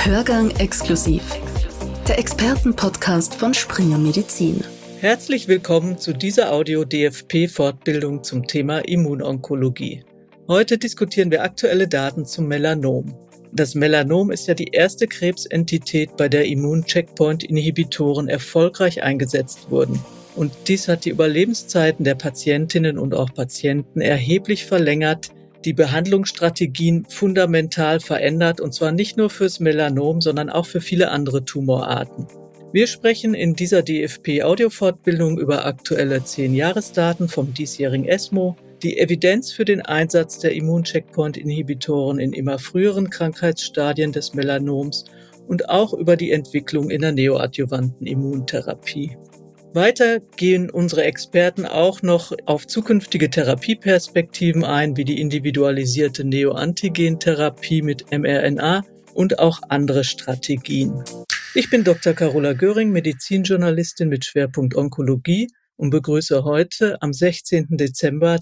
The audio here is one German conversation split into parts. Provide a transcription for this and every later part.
Hörgang exklusiv. Der Expertenpodcast von Springer Medizin. Herzlich willkommen zu dieser Audio-DFP-Fortbildung zum Thema Immunonkologie. Heute diskutieren wir aktuelle Daten zum Melanom. Das Melanom ist ja die erste Krebsentität, bei der Immun-Checkpoint-Inhibitoren erfolgreich eingesetzt wurden. Und dies hat die Überlebenszeiten der Patientinnen und auch Patienten erheblich verlängert, die Behandlungsstrategien fundamental verändert, und zwar nicht nur fürs Melanom, sondern auch für viele andere Tumorarten. Wir sprechen in dieser DFP-Audiofortbildung über aktuelle 10-Jahresdaten vom diesjährigen ESMO, die Evidenz für den Einsatz der Immun-Checkpoint-Inhibitoren in immer früheren Krankheitsstadien des Melanoms und auch über die Entwicklung in der neoadjuvanten Immuntherapie. Weiter gehen unsere Experten auch noch auf zukünftige Therapieperspektiven ein, wie die individualisierte Neoantigentherapie mit mRNA und auch andere Strategien. Ich bin Dr. Carola Göring, Medizinjournalistin mit Schwerpunkt Onkologie und begrüße heute am 16. Dezember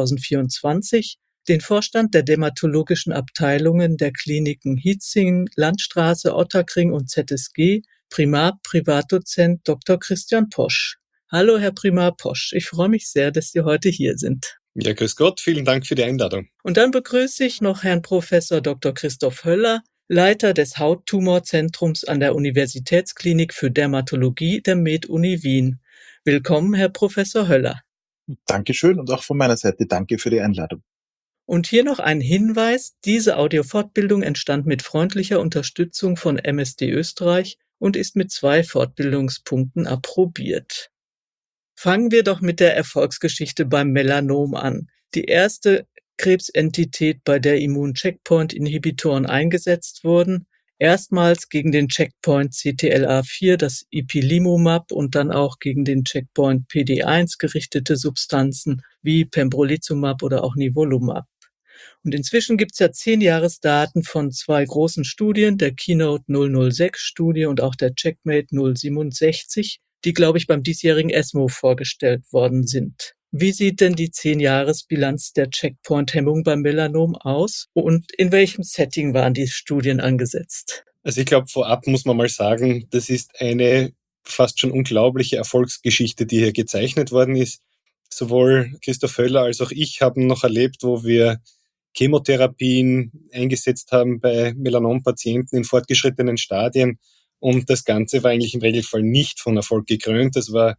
2024 den Vorstand der dermatologischen Abteilungen der Kliniken Hietzing, Landstraße, Ottakring und ZSG, Primar Privatdozent Dr. Christian Posch. Hallo, Herr Primar Posch, ich freue mich sehr, dass Sie heute hier sind. Ja, grüß Gott, vielen Dank für die Einladung. Und dann begrüße ich noch Herrn Professor Dr. Christoph Höller, Leiter des Hauttumorzentrums an der Universitätsklinik für Dermatologie der MedUni Wien. Willkommen, Herr Professor Höller. Dankeschön und auch von meiner Seite danke für die Einladung. Und hier noch ein Hinweis: Diese Audiofortbildung entstand mit freundlicher Unterstützung von MSD Österreich und ist mit 2 Fortbildungspunkten approbiert. Fangen wir doch mit der Erfolgsgeschichte beim Melanom an. Die erste Krebsentität, bei der Immun-Checkpoint-Inhibitoren eingesetzt wurden, erstmals gegen den Checkpoint CTLA4, das Ipilimumab, und dann auch gegen den Checkpoint PD1 gerichtete Substanzen wie Pembrolizumab oder auch Nivolumab. Und inzwischen gibt es ja 10-Jahresdaten von 2 großen Studien, der Keynote 006-Studie und auch der Checkmate 067, die, glaube ich, beim diesjährigen ESMO vorgestellt worden sind. Wie sieht denn die 10-Jahres-Bilanz der Checkpoint-Hemmung beim Melanom aus und in welchem Setting waren die Studien angesetzt? Also ich glaube, vorab muss man mal sagen, das ist eine fast schon unglaubliche Erfolgsgeschichte, die hier gezeichnet worden ist. Sowohl Christoph Höller als auch ich haben noch erlebt, wo wir Chemotherapien eingesetzt haben bei Melanompatienten in fortgeschrittenen Stadien. Und das Ganze war eigentlich im Regelfall nicht von Erfolg gekrönt. Das war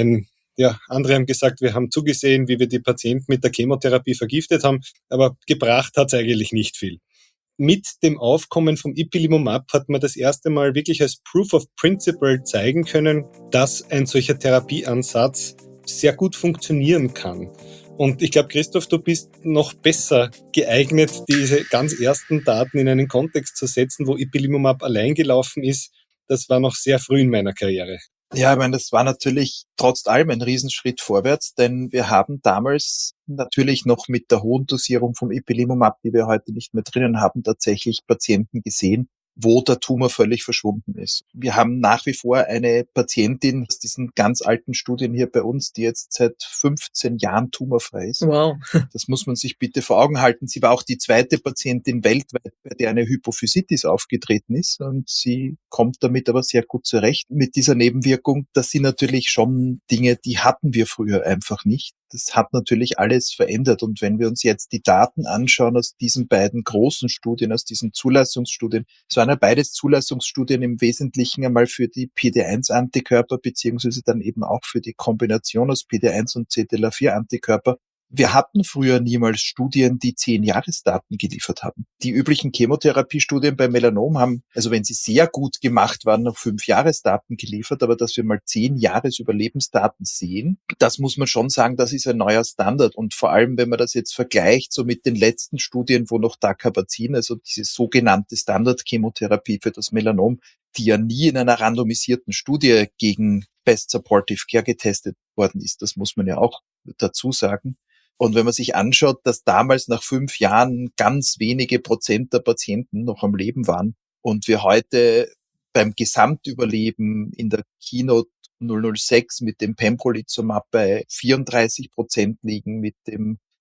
andere haben gesagt, wir haben zugesehen, wie wir die Patienten mit der Chemotherapie vergiftet haben, aber gebracht hat es eigentlich nicht viel. Mit dem Aufkommen vom Ipilimumab hat man das erste Mal wirklich als Proof of Principle zeigen können, dass ein solcher Therapieansatz sehr gut funktionieren kann. Und ich glaube, Christoph, du bist noch besser geeignet, diese ganz ersten Daten in einen Kontext zu setzen, wo Ipilimumab allein gelaufen ist. Das war noch sehr früh in meiner Karriere. Ja, ich meine, das war natürlich trotz allem ein Riesenschritt vorwärts, denn wir haben damals natürlich noch mit der hohen Dosierung vom Ipilimumab, die wir heute nicht mehr drinnen haben, tatsächlich Patienten gesehen, wo der Tumor völlig verschwunden ist. Wir haben nach wie vor eine Patientin aus diesen ganz alten Studien hier bei uns, die jetzt seit 15 Jahren tumorfrei ist. Wow. Das muss man sich bitte vor Augen halten. Sie war auch die zweite Patientin weltweit, bei der eine Hypophysitis aufgetreten ist, und sie kommt damit aber sehr gut zurecht mit dieser Nebenwirkung. Das sind natürlich schon Dinge, die hatten wir früher einfach nicht. Das hat natürlich alles verändert. Und wenn wir uns jetzt die Daten anschauen aus diesen beiden großen Studien, aus diesen Zulassungsstudien, es waren ja beides Zulassungsstudien im Wesentlichen einmal für die PD1-Antikörper, beziehungsweise dann eben auch für die Kombination aus PD1 und CTLA4-Antikörper. Wir hatten früher niemals Studien, die 10-Jahresdaten geliefert haben. Die üblichen Chemotherapiestudien bei Melanom haben, also wenn sie sehr gut gemacht waren, noch 5-Jahresdaten geliefert, aber dass wir mal 10-Jahres-Überlebensdaten sehen, das muss man schon sagen, das ist ein neuer Standard. Und vor allem, wenn man das jetzt vergleicht, so mit den letzten Studien, wo noch Dacarbazin, also diese sogenannte Standard-Chemotherapie für das Melanom, die ja nie in einer randomisierten Studie gegen Best Supportive Care getestet worden ist, das muss man ja auch dazu sagen. Und wenn man sich anschaut, dass damals nach 5 Jahren ganz wenige Prozent der Patienten noch am Leben waren und wir heute beim Gesamtüberleben in der Keynote 006 mit dem Pembrolizumab bei 34% liegen, mit dem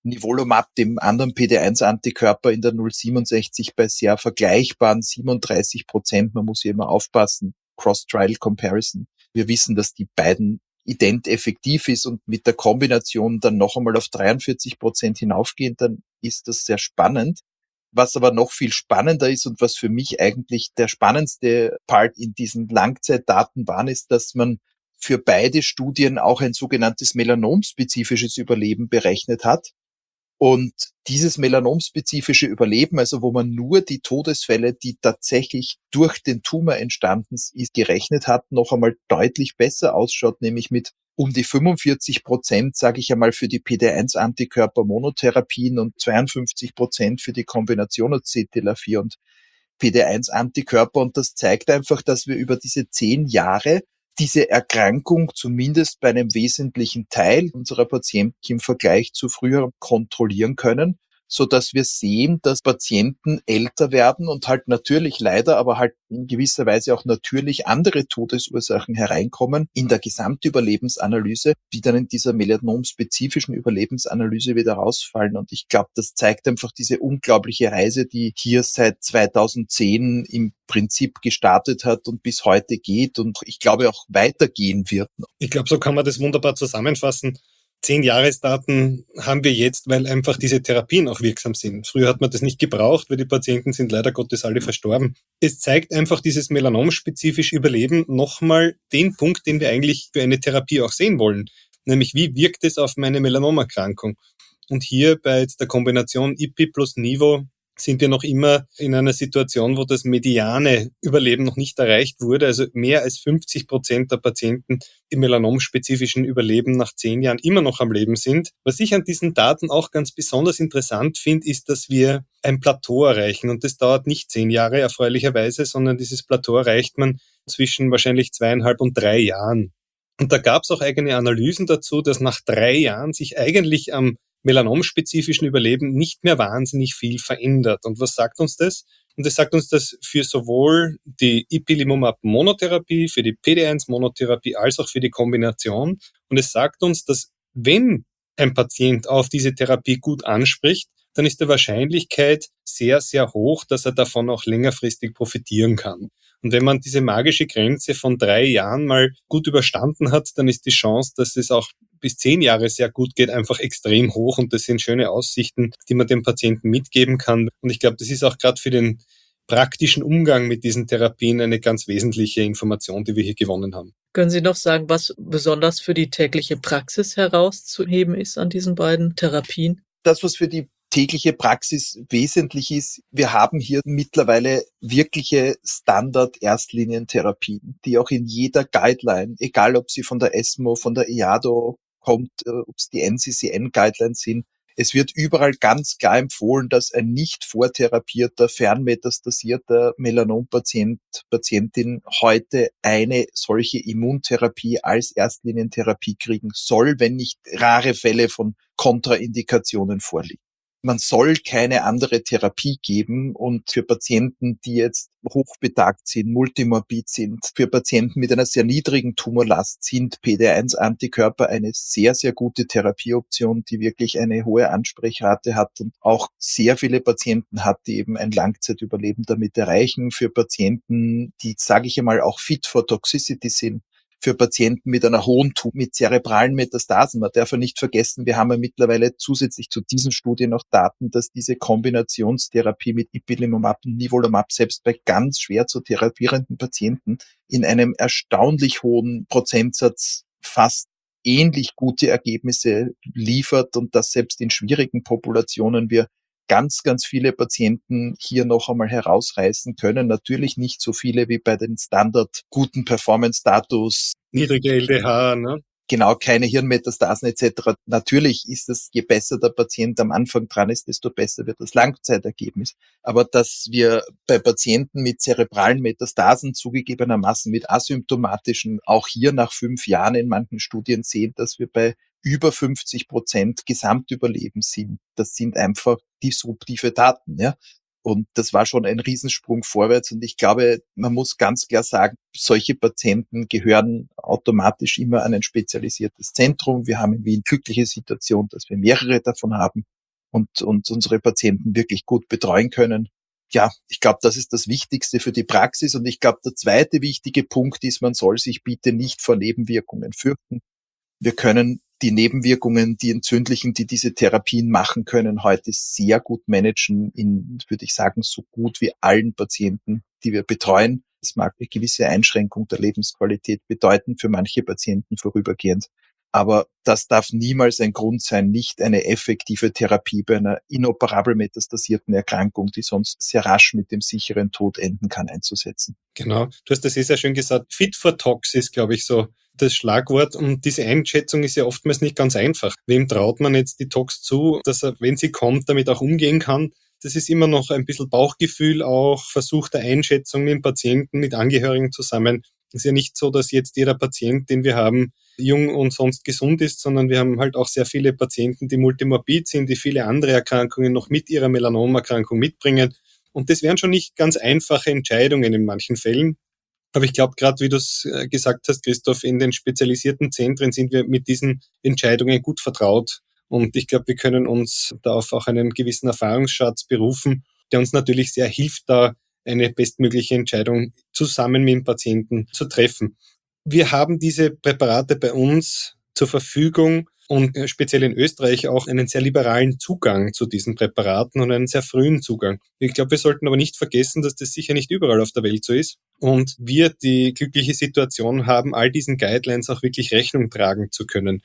Nivolumab, dem anderen PD-1-Antikörper in der 067 bei sehr vergleichbaren 37%. Man muss hier immer aufpassen. Cross-Trial-Comparison. Wir wissen, dass die beiden ident effektiv ist und mit der Kombination dann noch einmal auf 43% hinaufgehen, dann ist das sehr spannend. Was aber noch viel spannender ist und was für mich eigentlich der spannendste Part in diesen Langzeitdaten war, ist, dass man für beide Studien auch ein sogenanntes melanomspezifisches Überleben berechnet hat. Und dieses melanomspezifische Überleben, also wo man nur die Todesfälle, die tatsächlich durch den Tumor entstanden ist, gerechnet hat, noch einmal deutlich besser ausschaut, nämlich mit um die 45%, sage ich einmal, für die PD-1-Antikörper-Monotherapien und 52% für die Kombination aus CTLA-4 und PD-1-Antikörper. Und das zeigt einfach, dass wir über diese 10 Jahre diese Erkrankung zumindest bei einem wesentlichen Teil unserer Patienten im Vergleich zu früher kontrollieren können, so dass wir sehen, dass Patienten älter werden und halt natürlich leider, aber halt in gewisser Weise auch natürlich andere Todesursachen hereinkommen in der Gesamtüberlebensanalyse, die dann in dieser melanomspezifischen Überlebensanalyse wieder rausfallen. Und ich glaube, das zeigt einfach diese unglaubliche Reise, die hier seit 2010 im Prinzip gestartet hat und bis heute geht und ich glaube auch weitergehen wird. Ich glaube, so kann man das wunderbar zusammenfassen. 10 Jahresdaten haben wir jetzt, weil einfach diese Therapien auch wirksam sind. Früher hat man das nicht gebraucht, weil die Patienten sind leider Gottes alle verstorben. Es zeigt einfach dieses melanomspezifische Überleben nochmal den Punkt, den wir eigentlich für eine Therapie auch sehen wollen. Nämlich, wie wirkt es auf meine Melanomerkrankung? Und hier bei jetzt der Kombination IPI plus Nivo sind wir noch immer in einer Situation, wo das mediane Überleben noch nicht erreicht wurde. Also mehr als 50% der Patienten im melanomspezifischen Überleben nach 10 Jahren immer noch am Leben sind. Was ich an diesen Daten auch ganz besonders interessant finde, ist, dass wir ein Plateau erreichen. Und das dauert nicht 10 Jahre erfreulicherweise, sondern dieses Plateau erreicht man zwischen wahrscheinlich 2,5 und 3 Jahren. Und da gab es auch eigene Analysen dazu, dass nach 3 Jahren sich eigentlich am melanomspezifischen Überleben nicht mehr wahnsinnig viel verändert. Und was sagt uns das? Und das sagt uns, dass für sowohl die Ipilimumab-Monotherapie, für die PD-1-Monotherapie als auch für die Kombination. Und es sagt uns, dass wenn ein Patient auf diese Therapie gut anspricht, dann ist die Wahrscheinlichkeit sehr, sehr hoch, dass er davon auch längerfristig profitieren kann. Und wenn man diese magische Grenze von 3 Jahren mal gut überstanden hat, dann ist die Chance, dass es auch bis 10 Jahre sehr gut geht, einfach extrem hoch. Und das sind schöne Aussichten, die man dem Patienten mitgeben kann. Und ich glaube, das ist auch gerade für den praktischen Umgang mit diesen Therapien eine ganz wesentliche Information, die wir hier gewonnen haben. Können Sie noch sagen, was besonders für die tägliche Praxis herauszuheben ist an diesen beiden Therapien? Das, was für die tägliche Praxis wesentlich ist, wir haben hier mittlerweile wirkliche Standard-Erstlinientherapien, die auch in jeder Guideline, egal ob sie von der ESMO, von der EADO kommt, ob es die NCCN-Guidelines sind, es wird überall ganz klar empfohlen, dass ein nicht vortherapierter, fernmetastasierter Melanompatient, Patientin heute eine solche Immuntherapie als Erstlinientherapie kriegen soll, wenn nicht rare Fälle von Kontraindikationen vorliegen. Man soll keine andere Therapie geben und für Patienten, die jetzt hochbetagt sind, multimorbid sind, für Patienten mit einer sehr niedrigen Tumorlast sind PD-1-Antikörper eine sehr, sehr gute Therapieoption, die wirklich eine hohe Ansprechrate hat und auch sehr viele Patienten hat, die eben ein Langzeitüberleben damit erreichen. Für Patienten, die, sage ich einmal, auch fit for Toxicity sind, für Patienten mit einer hohen mit zerebralen Metastasen. Man darf ja nicht vergessen, wir haben ja mittlerweile zusätzlich zu diesen Studien noch Daten, dass diese Kombinationstherapie mit Ipilimumab und Nivolumab selbst bei ganz schwer zu therapierenden Patienten in einem erstaunlich hohen Prozentsatz fast ähnlich gute Ergebnisse liefert und dass selbst in schwierigen Populationen wir ganz, ganz viele Patienten hier noch einmal herausreißen können. Natürlich nicht so viele wie bei den Standard guten Performance-Status. Niedrige LDH, ne? Genau, keine Hirnmetastasen etc. Natürlich ist es, je besser der Patient am Anfang dran ist, desto besser wird das Langzeitergebnis. Aber dass wir bei Patienten mit zerebralen Metastasen zugegebenermaßen mit asymptomatischen, auch hier nach 5 Jahren in manchen Studien sehen, dass wir bei über 50% Gesamtüberleben sind. Das sind einfach disruptive Daten, ja. Und das war schon ein Riesensprung vorwärts. Und ich glaube, man muss ganz klar sagen, solche Patienten gehören automatisch immer an ein spezialisiertes Zentrum. Wir haben in Wien glückliche Situation, dass wir mehrere davon haben. und unsere Patienten wirklich gut betreuen können. Ja, ich glaube, das ist das Wichtigste für die Praxis. Und ich glaube, der zweite wichtige Punkt ist, man soll sich bitte nicht vor Nebenwirkungen fürchten. Wir können die Nebenwirkungen, die entzündlichen, die diese Therapien machen können, heute sehr gut managen in, würde ich sagen, so gut wie allen Patienten, die wir betreuen. Es mag eine gewisse Einschränkung der Lebensqualität bedeuten, für manche Patienten vorübergehend. Aber das darf niemals ein Grund sein, nicht eine effektive Therapie bei einer inoperabel metastasierten Erkrankung, die sonst sehr rasch mit dem sicheren Tod enden kann, einzusetzen. Genau, du hast das sehr schön gesagt. Fit for Tox ist, glaube ich, so das Schlagwort. Und diese Einschätzung ist ja oftmals nicht ganz einfach. Wem traut man jetzt die Tox zu, dass er, wenn sie kommt, damit auch umgehen kann? Das ist immer noch ein bisschen Bauchgefühl, auch Versuch der Einschätzung mit dem Patienten, mit Angehörigen zusammen. Es ist ja nicht so, dass jetzt jeder Patient, den wir haben, jung und sonst gesund ist, sondern wir haben halt auch sehr viele Patienten, die multimorbid sind, die viele andere Erkrankungen noch mit ihrer Melanomerkrankung mitbringen. Und das wären schon nicht ganz einfache Entscheidungen in manchen Fällen. Aber ich glaube, gerade wie du es gesagt hast, Christoph, in den spezialisierten Zentren sind wir mit diesen Entscheidungen gut vertraut. Und ich glaube, wir können uns da auf auch einen gewissen Erfahrungsschatz berufen, der uns natürlich sehr hilft, da eine bestmögliche Entscheidung zusammen mit dem Patienten zu treffen. Wir haben diese Präparate bei uns zur Verfügung und speziell in Österreich auch einen sehr liberalen Zugang zu diesen Präparaten und einen sehr frühen Zugang. Ich glaube, wir sollten aber nicht vergessen, dass das sicher nicht überall auf der Welt so ist und wir die glückliche Situation haben, all diesen Guidelines auch wirklich Rechnung tragen zu können.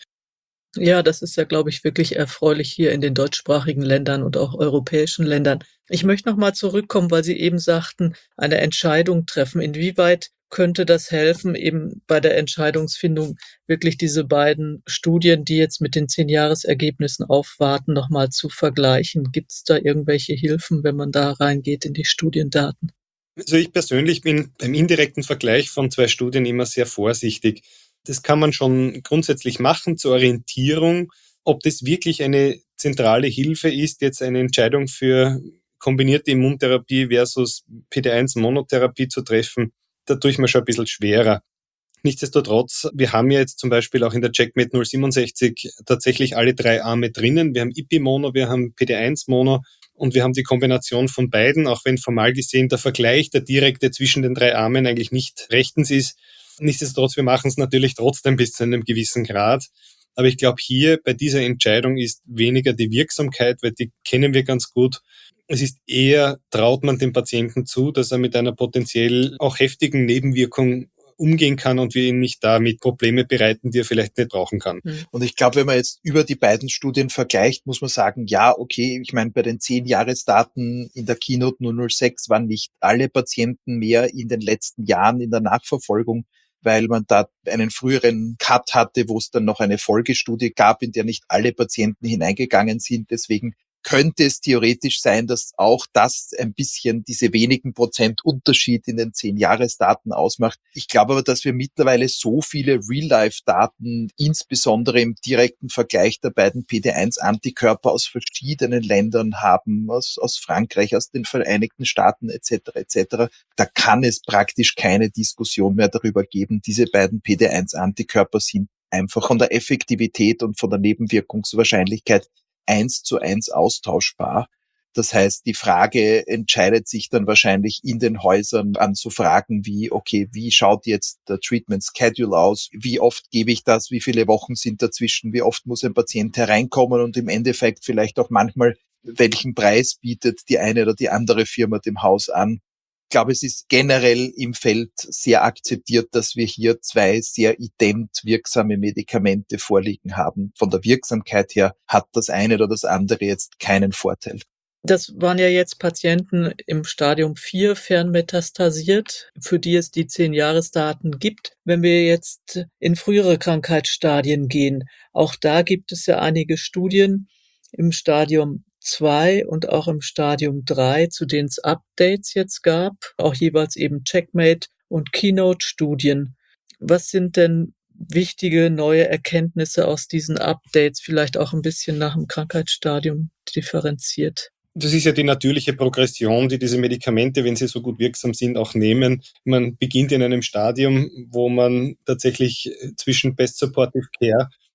Ja, das ist ja, glaube ich, wirklich erfreulich hier in den deutschsprachigen Ländern und auch europäischen Ländern. Ich möchte noch mal zurückkommen, weil Sie eben sagten, eine Entscheidung treffen. Inwieweit könnte das helfen, eben bei der Entscheidungsfindung wirklich diese beiden Studien, die jetzt mit den 10-Jahres-Ergebnissen aufwarten, noch mal zu vergleichen? Gibt es da irgendwelche Hilfen, wenn man da reingeht in die Studiendaten? Also ich persönlich bin beim indirekten Vergleich von 2 Studien immer sehr vorsichtig. Das kann man schon grundsätzlich machen zur Orientierung. Ob das wirklich eine zentrale Hilfe ist, jetzt eine Entscheidung für kombinierte Immuntherapie versus PD-1-Monotherapie zu treffen, da tue ich mir schon ein bisschen schwerer. Nichtsdestotrotz, wir haben ja jetzt zum Beispiel auch in der Checkmate 067 tatsächlich alle 3 Arme drinnen. Wir haben IPI-Mono, wir haben PD-1-Mono und wir haben die Kombination von beiden, auch wenn formal gesehen der Vergleich, der direkte zwischen den 3 Armen eigentlich nicht rechtens ist. Nichtsdestotrotz, wir machen es natürlich trotzdem bis zu einem gewissen Grad. Aber ich glaube, hier bei dieser Entscheidung ist weniger die Wirksamkeit, weil die kennen wir ganz gut. Es ist eher, traut man dem Patienten zu, dass er mit einer potenziell auch heftigen Nebenwirkung umgehen kann und wir ihn nicht damit Probleme bereiten, die er vielleicht nicht brauchen kann. Und ich glaube, wenn man jetzt über die beiden Studien vergleicht, muss man sagen, ja, okay, ich meine, bei den 10-Jahresdaten in der Keynote 006 waren nicht alle Patienten mehr in den letzten Jahren in der Nachverfolgung, weil man da einen früheren Cut hatte, wo es dann noch eine Folgestudie gab, in der nicht alle Patienten hineingegangen sind. Deswegen könnte es theoretisch sein, dass auch das ein bisschen diese wenigen Prozent Unterschied in den 10-Jahresdaten ausmacht. Ich glaube aber, dass wir mittlerweile so viele Real-Life-Daten, insbesondere im direkten Vergleich der beiden PD-1-Antikörper aus verschiedenen Ländern haben, aus Frankreich, aus den Vereinigten Staaten etc. Da kann es praktisch keine Diskussion mehr darüber geben. Diese beiden PD-1-Antikörper sind einfach von der Effektivität und von der Nebenwirkungswahrscheinlichkeit 1:1 austauschbar. Das heißt, die Frage entscheidet sich dann wahrscheinlich in den Häusern an so Fragen wie, okay, wie schaut jetzt der Treatment Schedule aus? Wie oft gebe ich das? Wie viele Wochen sind dazwischen? Wie oft muss ein Patient hereinkommen? Und im Endeffekt vielleicht auch manchmal, welchen Preis bietet die eine oder die andere Firma dem Haus an? Ich glaube, es ist generell im Feld sehr akzeptiert, dass wir hier 2 sehr ident wirksame Medikamente vorliegen haben. Von der Wirksamkeit her hat das eine oder das andere jetzt keinen Vorteil. Das waren ja jetzt Patienten im Stadium 4 fernmetastasiert, für die es die 10-Jahresdaten gibt. Wenn wir jetzt in frühere Krankheitsstadien gehen, auch da gibt es ja einige Studien im Stadium 2 und auch im Stadium 3, zu denen es Updates jetzt gab, auch jeweils eben Checkmate und Keynote-Studien. Was sind denn wichtige neue Erkenntnisse aus diesen Updates, vielleicht auch ein bisschen nach dem Krankheitsstadium differenziert? Das ist ja die natürliche Progression, die diese Medikamente, wenn sie so gut wirksam sind, auch nehmen. Man beginnt in einem Stadium, wo man tatsächlich zwischen Best Supportive Care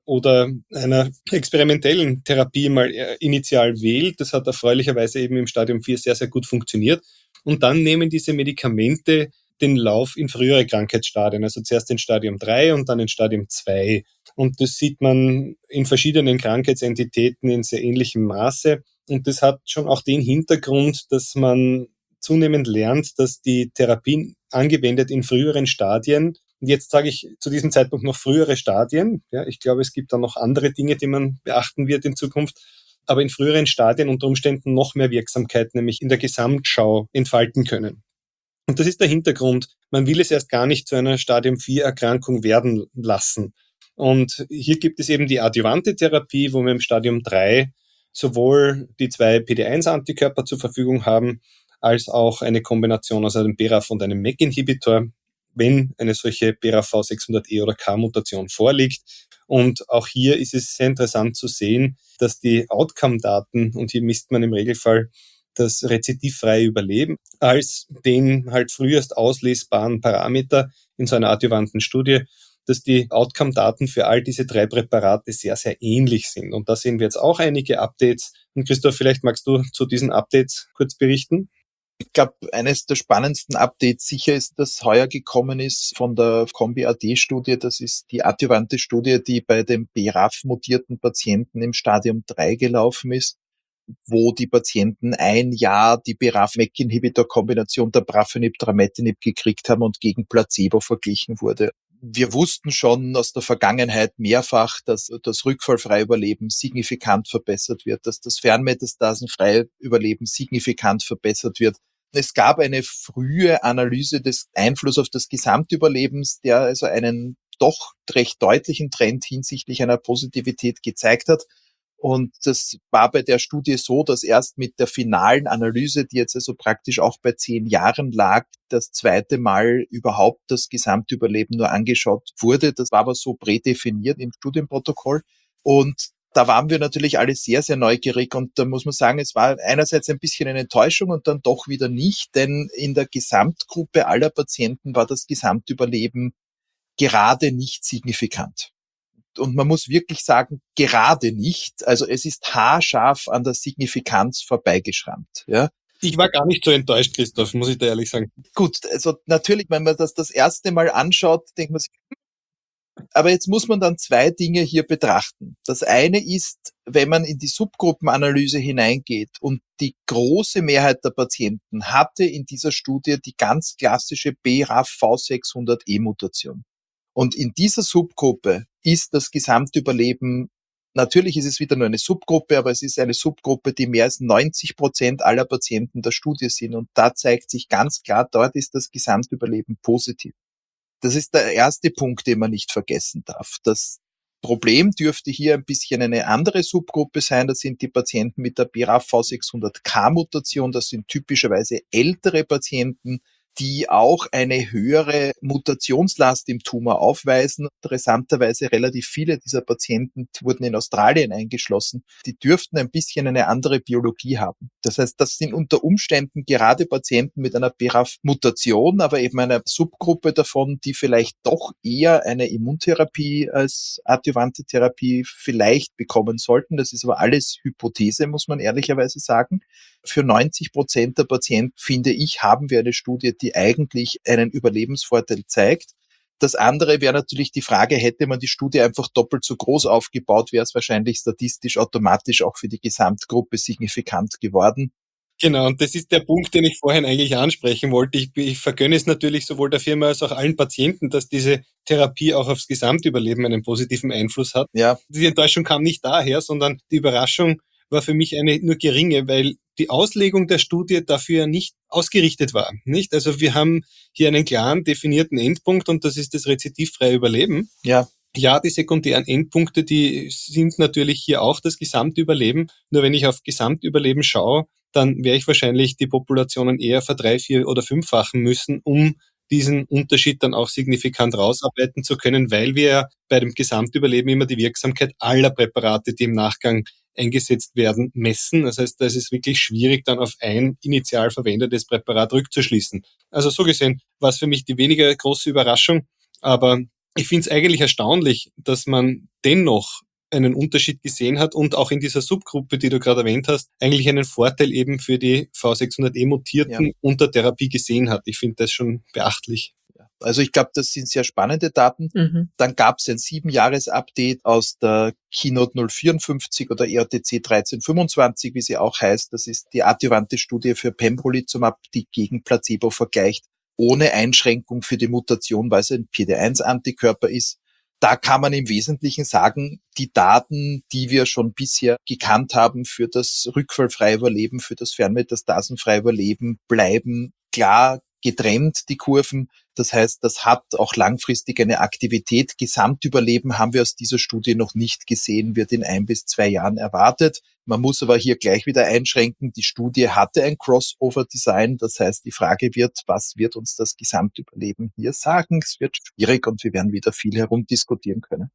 oder einer experimentellen Therapie mal initial wählt. Das hat erfreulicherweise eben im Stadium 4 sehr, sehr gut funktioniert. Und dann nehmen diese Medikamente den Lauf in frühere Krankheitsstadien, also zuerst in Stadium 3 und dann in Stadium 2. Und das sieht man in verschiedenen Krankheitsentitäten in sehr ähnlichem Maße. Und das hat schon auch den Hintergrund, dass man zunehmend lernt, dass die Therapien angewendet in früheren Stadien, und jetzt sage ich zu diesem Zeitpunkt noch frühere Stadien, ja, ich glaube, es gibt da noch andere Dinge, die man beachten wird in Zukunft, aber in früheren Stadien unter Umständen noch mehr Wirksamkeit, nämlich in der Gesamtschau, entfalten können. Und das ist der Hintergrund. Man will es erst gar nicht zu einer Stadium-4-Erkrankung werden lassen. Und hier gibt es eben die adjuvante Therapie, wo wir im Stadium 3 sowohl die 2 PD-1-Antikörper zur Verfügung haben, als auch eine Kombination aus einem BRAF und einem MEK-Inhibitor, wenn eine solche BRAF V600E oder K-Mutation vorliegt. Und auch hier ist es sehr interessant zu sehen, dass die Outcome-Daten, und hier misst man im Regelfall das rezidivfreie Überleben, als den halt frühest auslesbaren Parameter in so einer adjuvanten Studie, dass die Outcome-Daten für all diese 3 Präparate sehr, sehr ähnlich sind. Und da sehen wir jetzt auch einige Updates. Und Christoph, vielleicht magst du zu diesen Updates kurz berichten? Ich glaube, eines der spannendsten Updates sicher ist, das heuer gekommen ist von der Kombi-AD-Studie. Das ist die adjuvante Studie, die bei den BRAF-mutierten Patienten im Stadium 3 gelaufen ist, wo die Patienten ein Jahr die BRAF-MEK-Inhibitor-Kombination der Brafenib-Trametinib gekriegt haben und gegen Placebo verglichen wurde. Wir wussten schon aus der Vergangenheit mehrfach, dass das rückfallfreie Überleben signifikant verbessert wird, dass das fernmetastasenfreie Überleben signifikant verbessert wird. Es gab eine frühe Analyse des Einflusses auf das Gesamtüberlebens, der also einen doch recht deutlichen Trend hinsichtlich einer Positivität gezeigt hat. Und das war bei der Studie so, dass erst mit der finalen Analyse, die jetzt also praktisch auch bei 10 Jahren lag, das zweite Mal überhaupt das Gesamtüberleben nur angeschaut wurde. Das war aber so prädefiniert im Studienprotokoll. Und da waren wir natürlich alle sehr, sehr neugierig. Und da muss man sagen, es war einerseits ein bisschen eine Enttäuschung und dann doch wieder nicht, denn in der Gesamtgruppe aller Patienten war das Gesamtüberleben gerade nicht signifikant. Und man muss wirklich sagen, gerade nicht. Also es ist haarscharf an der Signifikanz vorbeigeschrammt. Ja. Ich war gar nicht so enttäuscht, Christoph, muss ich dir ehrlich sagen. Gut, also natürlich, wenn man das erste Mal anschaut, denkt man sich, aber jetzt muss man dann 2 Dinge hier betrachten. Das eine ist, wenn man in die Subgruppenanalyse hineingeht und die große Mehrheit der Patienten hatte in dieser Studie die ganz klassische BRAF V600E-Mutation. Und in dieser Subgruppe ist das Gesamtüberleben, natürlich ist es wieder nur eine Subgruppe, aber es ist eine Subgruppe, die mehr als 90% aller Patienten der Studie sind. Und da zeigt sich ganz klar, dort ist das Gesamtüberleben positiv. Das ist der erste Punkt, den man nicht vergessen darf. Das Problem dürfte hier ein bisschen eine andere Subgruppe sein. Das sind die Patienten mit der BRAF V600K-Mutation. Das sind typischerweise ältere Patienten, die auch eine höhere Mutationslast im Tumor aufweisen. Interessanterweise relativ viele dieser Patienten wurden in Australien eingeschlossen. Die dürften ein bisschen eine andere Biologie haben. Das heißt, das sind unter Umständen gerade Patienten mit einer BRAF-Mutation, aber eben einer Subgruppe davon, die vielleicht doch eher eine Immuntherapie als adjuvante Therapie vielleicht bekommen sollten. Das ist aber alles Hypothese, muss man ehrlicherweise sagen. Für 90% der Patienten, finde ich, haben wir eine Studie, die eigentlich einen Überlebensvorteil zeigt. Das andere wäre natürlich die Frage, hätte man die Studie einfach doppelt so groß aufgebaut, wäre es wahrscheinlich statistisch automatisch auch für die Gesamtgruppe signifikant geworden. Genau, und das ist der Punkt, den ich vorhin eigentlich ansprechen wollte. Ich vergönne es natürlich sowohl der Firma als auch allen Patienten, dass diese Therapie auch aufs Gesamtüberleben einen positiven Einfluss hat. Ja. Die Enttäuschung kam nicht daher, sondern die Überraschung war für mich eine nur geringe, weil die Auslegung der Studie dafür nicht ausgerichtet war. Nicht? Also wir haben hier einen klaren definierten Endpunkt und das ist das rezidivfreie Überleben. Ja. Ja, die sekundären Endpunkte, die sind natürlich hier auch das Gesamtüberleben. Nur wenn ich auf Gesamtüberleben schaue, dann werde ich wahrscheinlich die Populationen eher ver-3-, 4- oder 5-fachen müssen, um diesen Unterschied dann auch signifikant rausarbeiten zu können, weil wir ja bei dem Gesamtüberleben immer die Wirksamkeit aller Präparate, die im Nachgang eingesetzt werden, messen. Das heißt, da ist es wirklich schwierig, dann auf ein initial verwendetes Präparat rückzuschließen. Also so gesehen war es für mich die weniger große Überraschung, aber ich finde es eigentlich erstaunlich, dass man dennoch einen Unterschied gesehen hat und auch in dieser Subgruppe, die du gerade erwähnt hast, eigentlich einen Vorteil eben für die V600E-Mutierten unter Therapie gesehen hat. Ich finde das schon beachtlich. Also ich glaube, das sind sehr spannende Daten. Dann gab es ein 7-Jahres-Update aus der Keynote 054 oder ERTC 1325, wie sie auch heißt. Das ist die adjuvante Studie für Pembrolizumab, die gegen Placebo vergleicht, ohne Einschränkung für die Mutation, weil es ein PD-1-Antikörper ist. Da kann man im Wesentlichen sagen, die Daten, die wir schon bisher gekannt haben für das rückfallfreie Überleben, für das fernmetastasenfreie Überleben, bleiben klar getrennt, die Kurven. Das heißt, das hat auch langfristig eine Aktivität. Gesamtüberleben haben wir aus dieser Studie noch nicht gesehen, wird in 1 bis 2 Jahren erwartet. Man muss aber hier gleich wieder einschränken, die Studie hatte ein Crossover-Design. Das heißt, die Frage wird, was wird uns das Gesamtüberleben hier sagen? Es wird schwierig und wir werden wieder viel herumdiskutieren können.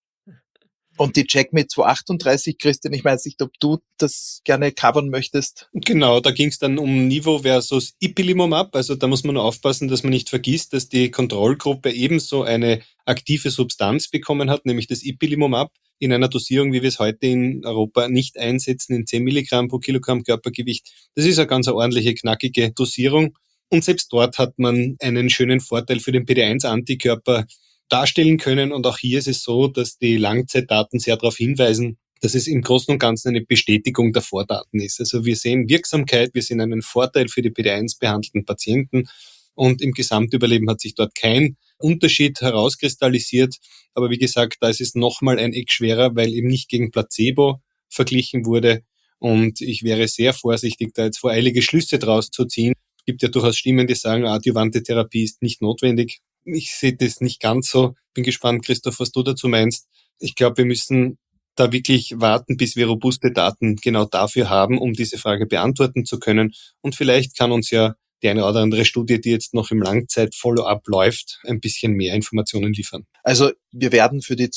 Und die Checkmate 238, Christian, ich weiß nicht, ob du das gerne covern möchtest. Genau, da ging es dann um Nivo versus Ipilimumab. Also da muss man nur aufpassen, dass man nicht vergisst, dass die Kontrollgruppe ebenso eine aktive Substanz bekommen hat, nämlich das Ipilimumab, in einer Dosierung, wie wir es heute in Europa nicht einsetzen, in 10 Milligramm pro Kilogramm Körpergewicht. Das ist eine ganz ordentliche, knackige Dosierung. Und selbst dort hat man einen schönen Vorteil für den PD-1-Antikörper darstellen können. Und auch hier ist es so, dass die Langzeitdaten sehr darauf hinweisen, dass es im Großen und Ganzen eine Bestätigung der Vordaten ist. Also wir sehen Wirksamkeit, wir sehen einen Vorteil für die PD-1 behandelten Patienten und im Gesamtüberleben hat sich dort kein Unterschied herauskristallisiert. Aber wie gesagt, da ist es nochmal ein Eck schwerer, weil eben nicht gegen Placebo verglichen wurde. Und ich wäre sehr vorsichtig, da jetzt voreilige Schlüsse draus zu ziehen. Es gibt ja durchaus Stimmen, die sagen, adjuvante Therapie ist nicht notwendig. Ich sehe das nicht ganz so. Bin gespannt, Christoph, was du dazu meinst. Ich glaube, wir müssen da wirklich warten, bis wir robuste Daten genau dafür haben, um diese Frage beantworten zu können. Und vielleicht kann uns ja die eine oder andere Studie, die jetzt noch im Langzeit-Follow-up läuft, ein bisschen mehr Informationen liefern. Also wir werden für die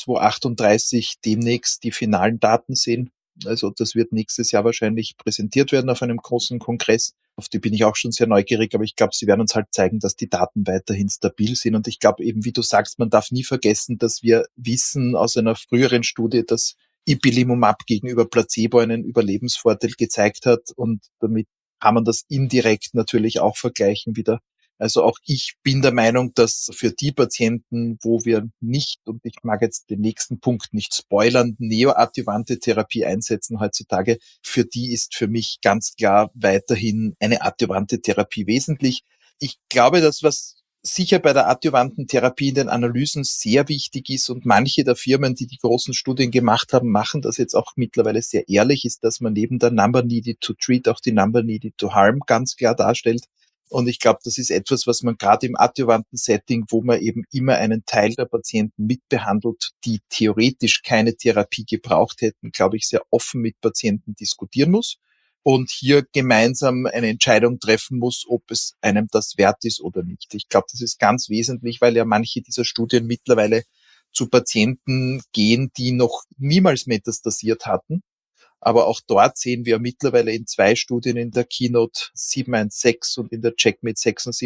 238 demnächst die finalen Daten sehen. Also das wird nächstes Jahr wahrscheinlich präsentiert werden auf einem großen Kongress. Auf die bin ich auch schon sehr neugierig, aber ich glaube, sie werden uns halt zeigen, dass die Daten weiterhin stabil sind. Und ich glaube eben, wie du sagst, man darf nie vergessen, dass wir wissen aus einer früheren Studie, dass Ipilimumab gegenüber Placebo einen Überlebensvorteil gezeigt hat. Und damit kann man das indirekt natürlich auch vergleichen wieder. Also auch ich bin der Meinung, dass für die Patienten, wo wir nicht, und ich mag jetzt den nächsten Punkt nicht spoilern, neoadjuvante Therapie einsetzen heutzutage, für die ist für mich ganz klar weiterhin eine adjuvante Therapie wesentlich. Ich glaube, dass was sicher bei der adjuvanten Therapie in den Analysen sehr wichtig ist und manche der Firmen, die die großen Studien gemacht haben, machen das jetzt auch mittlerweile sehr ehrlich, ist, dass man neben der Number Needed to Treat auch die Number Needed to Harm ganz klar darstellt. Und ich glaube, das ist etwas, was man gerade im adjuvanten Setting, wo man eben immer einen Teil der Patienten mitbehandelt, die theoretisch keine Therapie gebraucht hätten, glaube ich, sehr offen mit Patienten diskutieren muss und hier gemeinsam eine Entscheidung treffen muss, ob es einem das wert ist oder nicht. Ich glaube, das ist ganz wesentlich, weil ja manche dieser Studien mittlerweile zu Patienten gehen, die noch niemals metastasiert hatten. Aber auch dort sehen wir mittlerweile in 2 Studien in der Keynote 716 und in der Checkmate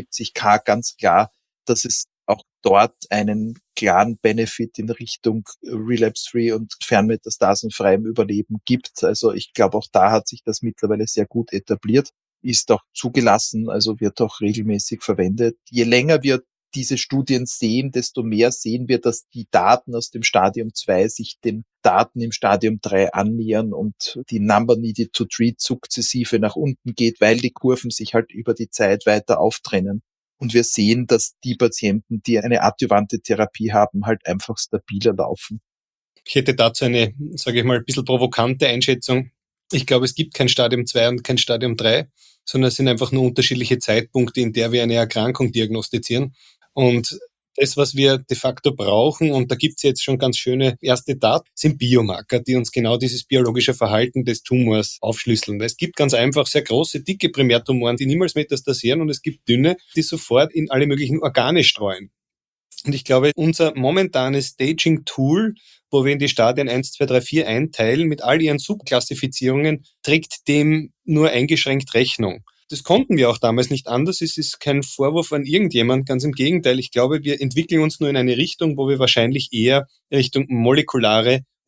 76K ganz klar, dass es auch dort einen klaren Benefit in Richtung relapse-free und fernmetastasenfreiem Überleben gibt. Also ich glaube, auch da hat sich das mittlerweile sehr gut etabliert, ist auch zugelassen, also wird auch regelmäßig verwendet. Je länger wir diese Studien sehen, desto mehr sehen wir, dass die Daten aus dem Stadium 2 sich den Daten im Stadium 3 annähern und die Number Needed to Treat sukzessive nach unten geht, weil die Kurven sich halt über die Zeit weiter auftrennen. Und wir sehen, dass die Patienten, die eine adjuvante Therapie haben, halt einfach stabiler laufen. Ich hätte dazu eine, sage ich mal, ein bisschen provokante Einschätzung. Ich glaube, es gibt kein Stadium 2 und kein Stadium 3, sondern es sind einfach nur unterschiedliche Zeitpunkte, in der wir eine Erkrankung diagnostizieren. Und das, was wir de facto brauchen, und da gibt es jetzt schon ganz schöne erste Daten, sind Biomarker, die uns genau dieses biologische Verhalten des Tumors aufschlüsseln. Es gibt ganz einfach sehr große, dicke Primärtumoren, die niemals metastasieren, und es gibt dünne, die sofort in alle möglichen Organe streuen. Und ich glaube, unser momentanes Staging-Tool, wo wir in die Stadien 1, 2, 3, 4 einteilen, mit all ihren Subklassifizierungen, trägt dem nur eingeschränkt Rechnung. Das konnten wir auch damals nicht anders. Es ist kein Vorwurf an irgendjemand, ganz im Gegenteil. Ich glaube, wir entwickeln uns nur in eine Richtung, wo wir wahrscheinlich eher Richtung molekulare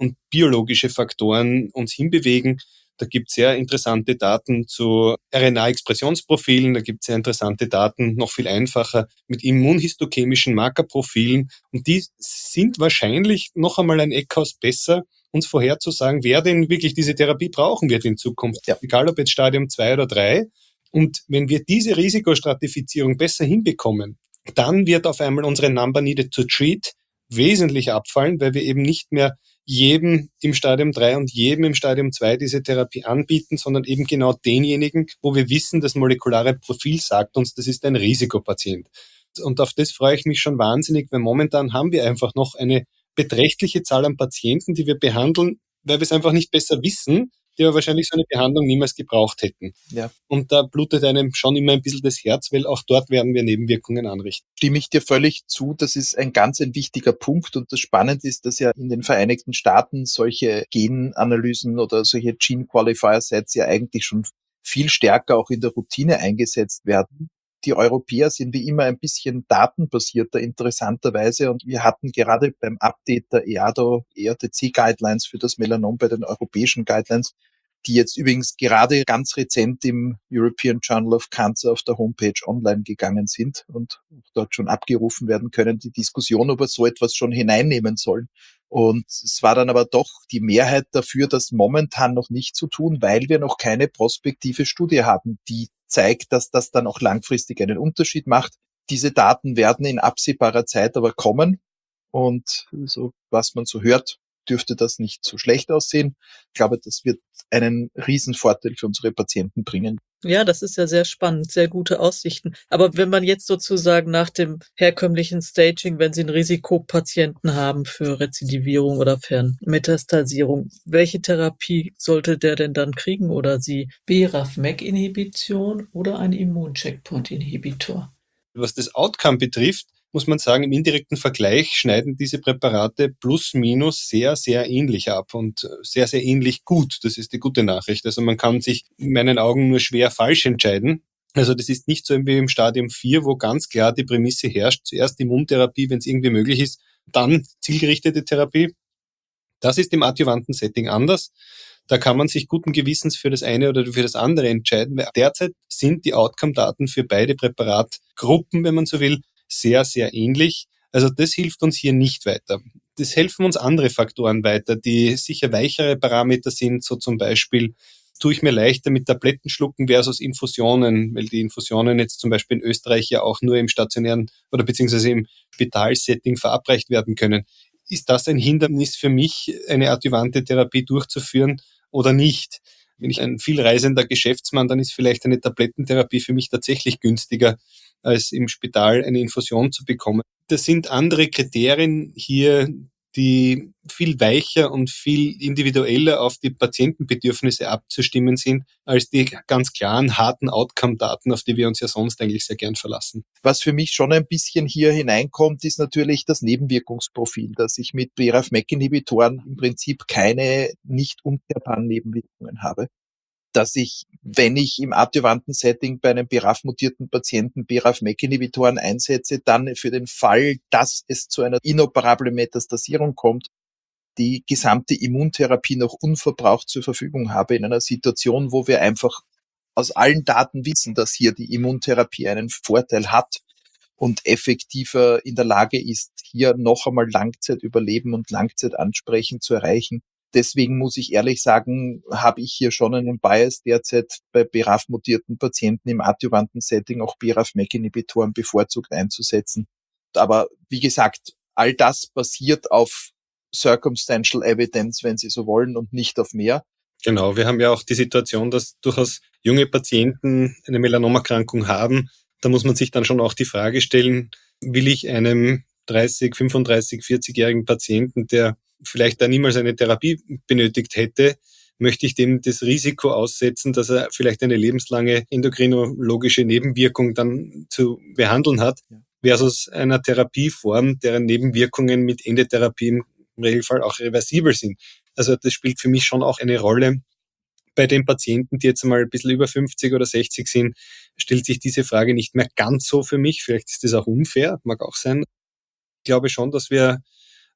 und biologische Faktoren uns hinbewegen. Da gibt es sehr interessante Daten zu RNA-Expressionsprofilen, da gibt es sehr interessante Daten, noch viel einfacher, mit immunhistochemischen Markerprofilen. Und die sind wahrscheinlich noch einmal ein Eckhaus besser, uns vorherzusagen, wer denn wirklich diese Therapie brauchen wird in Zukunft. Ja. Egal ob jetzt Stadium 2 oder 3. Und wenn wir diese Risikostratifizierung besser hinbekommen, dann wird auf einmal unsere Number needed to treat wesentlich abfallen, weil wir eben nicht mehr jedem im Stadium 3 und jedem im Stadium 2 diese Therapie anbieten, sondern eben genau denjenigen, wo wir wissen, das molekulare Profil sagt uns, das ist ein Risikopatient. Und auf das freue ich mich schon wahnsinnig, weil momentan haben wir einfach noch eine beträchtliche Zahl an Patienten, die wir behandeln, weil wir es einfach nicht besser wissen, die aber wahrscheinlich so eine Behandlung niemals gebraucht hätten. Ja. Und da blutet einem schon immer ein bisschen das Herz, weil auch dort werden wir Nebenwirkungen anrichten. Stimme ich dir völlig zu, das ist ein wichtiger Punkt und das Spannende ist, dass ja in den Vereinigten Staaten solche Genanalysen oder solche Gene Qualifier Sets ja eigentlich schon viel stärker auch in der Routine eingesetzt werden. Die Europäer sind wie immer ein bisschen datenbasierter, interessanterweise. Und wir hatten gerade beim Update der EADO-ERTC-Guidelines für das Melanom bei den europäischen Guidelines, die jetzt übrigens gerade ganz rezent im European Journal of Cancer auf der Homepage online gegangen sind und dort schon abgerufen werden können, die Diskussion, ob wir so etwas schon hineinnehmen sollen. Und es war dann aber doch die Mehrheit dafür, das momentan noch nicht zu tun, weil wir noch keine prospektive Studie haben, die zeigt, dass das dann auch langfristig einen Unterschied macht. Diese Daten werden in absehbarer Zeit aber kommen. Und so, was man so hört, dürfte das nicht so schlecht aussehen. Ich glaube, das wird einen Riesenvorteil für unsere Patienten bringen. Ja, das ist ja sehr spannend, sehr gute Aussichten. Aber wenn man jetzt sozusagen nach dem herkömmlichen Staging, wenn Sie einen Risikopatienten haben für Rezidivierung oder für Metastasierung, welche Therapie sollte der denn dann kriegen oder sie? BRAF-MEK-Inhibition oder ein Immuncheckpoint-Inhibitor? Was das Outcome betrifft, muss man sagen, im indirekten Vergleich schneiden diese Präparate plus minus sehr, sehr ähnlich ab und sehr, sehr ähnlich gut. Das ist die gute Nachricht. Also man kann sich in meinen Augen nur schwer falsch entscheiden. Also das ist nicht so wie im Stadium 4, wo ganz klar die Prämisse herrscht, zuerst Immuntherapie, wenn es irgendwie möglich ist, dann zielgerichtete Therapie. Das ist im adjuvanten Setting anders. Da kann man sich guten Gewissens für das eine oder für das andere entscheiden, weil derzeit sind die Outcome-Daten für beide Präparatgruppen, wenn man so will, sehr, sehr ähnlich. Also das hilft uns hier nicht weiter. Das helfen uns andere Faktoren weiter, die sicher weichere Parameter sind, so zum Beispiel tue ich mir leichter mit Tabletten schlucken versus Infusionen, weil die Infusionen jetzt zum Beispiel in Österreich ja auch nur im stationären oder beziehungsweise im Spitalsetting verabreicht werden können. Ist das ein Hindernis für mich, eine adjuvante Therapie durchzuführen oder nicht? Wenn ich ein vielreisender Geschäftsmann, dann ist vielleicht eine Tablettentherapie für mich tatsächlich günstiger, als im Spital eine Infusion zu bekommen. Das sind andere Kriterien hier, die viel weicher und viel individueller auf die Patientenbedürfnisse abzustimmen sind, als die ganz klaren, harten Outcome-Daten, auf die wir uns ja sonst eigentlich sehr gern verlassen. Was für mich schon ein bisschen hier hineinkommt, ist natürlich das Nebenwirkungsprofil, dass ich mit BRAF-MEK-Inhibitoren im Prinzip keine nicht umkehrbaren Nebenwirkungen habe. Dass ich, wenn ich im adjuvanten Setting bei einem BRAF-mutierten Patienten BRAF-MEK-Inhibitoren einsetze, dann für den Fall, dass es zu einer inoperablen Metastasierung kommt, die gesamte Immuntherapie noch unverbraucht zur Verfügung habe in einer Situation, wo wir einfach aus allen Daten wissen, dass hier die Immuntherapie einen Vorteil hat und effektiver in der Lage ist, hier noch einmal Langzeitüberleben und Langzeitansprechen zu erreichen. Deswegen muss ich ehrlich sagen, habe ich hier schon einen Bias derzeit bei BRAF-mutierten Patienten im adjuvanten Setting auch BRAF-MEK-Inhibitoren bevorzugt einzusetzen. Aber wie gesagt, all das basiert auf Circumstantial Evidence, wenn Sie so wollen, und nicht auf mehr. Genau, wir haben ja auch die Situation, dass durchaus junge Patienten eine Melanomerkrankung haben. Da muss man sich dann schon auch die Frage stellen, will ich einem 30, 35, 40-jährigen Patienten, der vielleicht da niemals eine Therapie benötigt hätte, möchte ich dem das Risiko aussetzen, dass er vielleicht eine lebenslange endokrinologische Nebenwirkung dann zu behandeln hat, versus einer Therapieform, deren Nebenwirkungen mit Endotherapie im Regelfall auch reversibel sind. Also das spielt für mich schon auch eine Rolle. Bei den Patienten, die jetzt mal ein bisschen über 50 oder 60 sind, stellt sich diese Frage nicht mehr ganz so für mich. Vielleicht ist das auch unfair, mag auch sein. Ich glaube schon, dass wir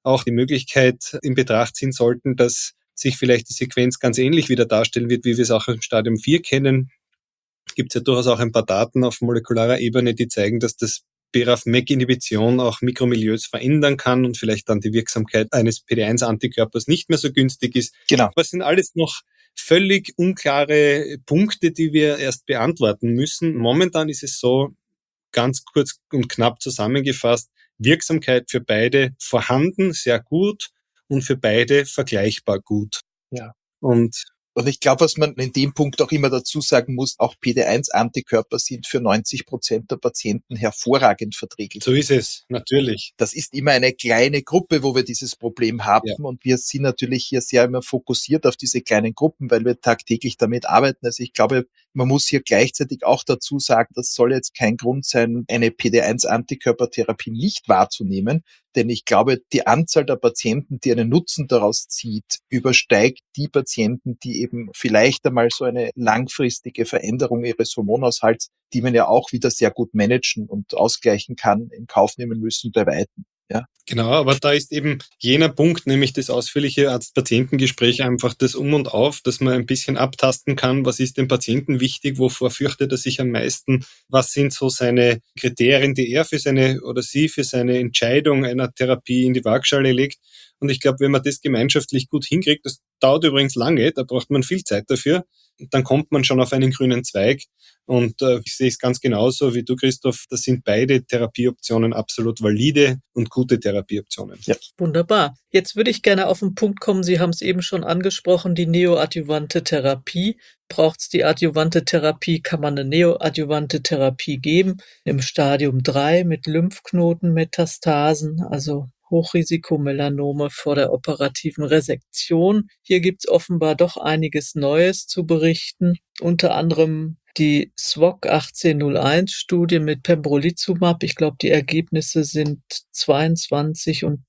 auch die Möglichkeit in Betracht ziehen sollten, dass sich vielleicht die Sequenz ganz ähnlich wieder darstellen wird, wie wir es auch im Stadium 4 kennen. Gibt es ja durchaus auch ein paar Daten auf molekularer Ebene, die zeigen, dass das BRAF-MEK-Inhibition auch Mikromilieus verändern kann und vielleicht dann die Wirksamkeit eines PD-1-Antikörpers nicht mehr so günstig ist. Genau. Das sind alles noch völlig unklare Punkte, die wir erst beantworten müssen. Momentan ist es so, ganz kurz und knapp zusammengefasst, Wirksamkeit für beide vorhanden, sehr gut, und für beide vergleichbar gut. Ja. Und ich glaube, was man in dem Punkt auch immer dazu sagen muss, auch PD-1-Antikörper sind für 90% der Patienten hervorragend verträglich. So ist es, natürlich. Das ist immer eine kleine Gruppe, wo wir dieses Problem haben. Ja. Und wir sind natürlich hier sehr immer fokussiert auf diese kleinen Gruppen, weil wir tagtäglich damit arbeiten. Also ich glaube, man muss hier gleichzeitig auch dazu sagen, das soll jetzt kein Grund sein, eine PD-1-Antikörpertherapie nicht wahrzunehmen. Denn ich glaube, die Anzahl der Patienten, die einen Nutzen daraus zieht, übersteigt die Patienten, die eben vielleicht einmal so eine langfristige Veränderung ihres Hormonhaushalts, die man ja auch wieder sehr gut managen und ausgleichen kann, in Kauf nehmen müssen bei Weitem. Ja. Genau, aber da ist eben jener Punkt, nämlich das ausführliche Arzt-Patienten-Gespräch, einfach das Um und Auf, dass man ein bisschen abtasten kann, was ist dem Patienten wichtig, wovor fürchtet er sich am meisten, was sind so seine Kriterien, die er für seine oder sie für seine Entscheidung einer Therapie in die Waagschale legt. Und ich glaube, wenn man das gemeinschaftlich gut hinkriegt, das dauert übrigens lange, da braucht man viel Zeit dafür, dann kommt man schon auf einen grünen Zweig. Und ich sehe es ganz genauso wie du, Christoph. Das sind beide Therapieoptionen absolut valide und gute Therapieoptionen. Ja. Wunderbar. Jetzt würde ich gerne auf den Punkt kommen. Sie haben es eben schon angesprochen, die neoadjuvante Therapie. Braucht es die adjuvante Therapie? Kann man eine neoadjuvante Therapie geben? Im Stadium 3 mit Lymphknotenmetastasen, also Hochrisikomelanome vor der operativen Resektion. Hier gibt's offenbar doch einiges Neues zu berichten. Unter anderem die SWOG 1801-Studie mit Pembrolizumab. Ich glaube, die Ergebnisse sind 22 und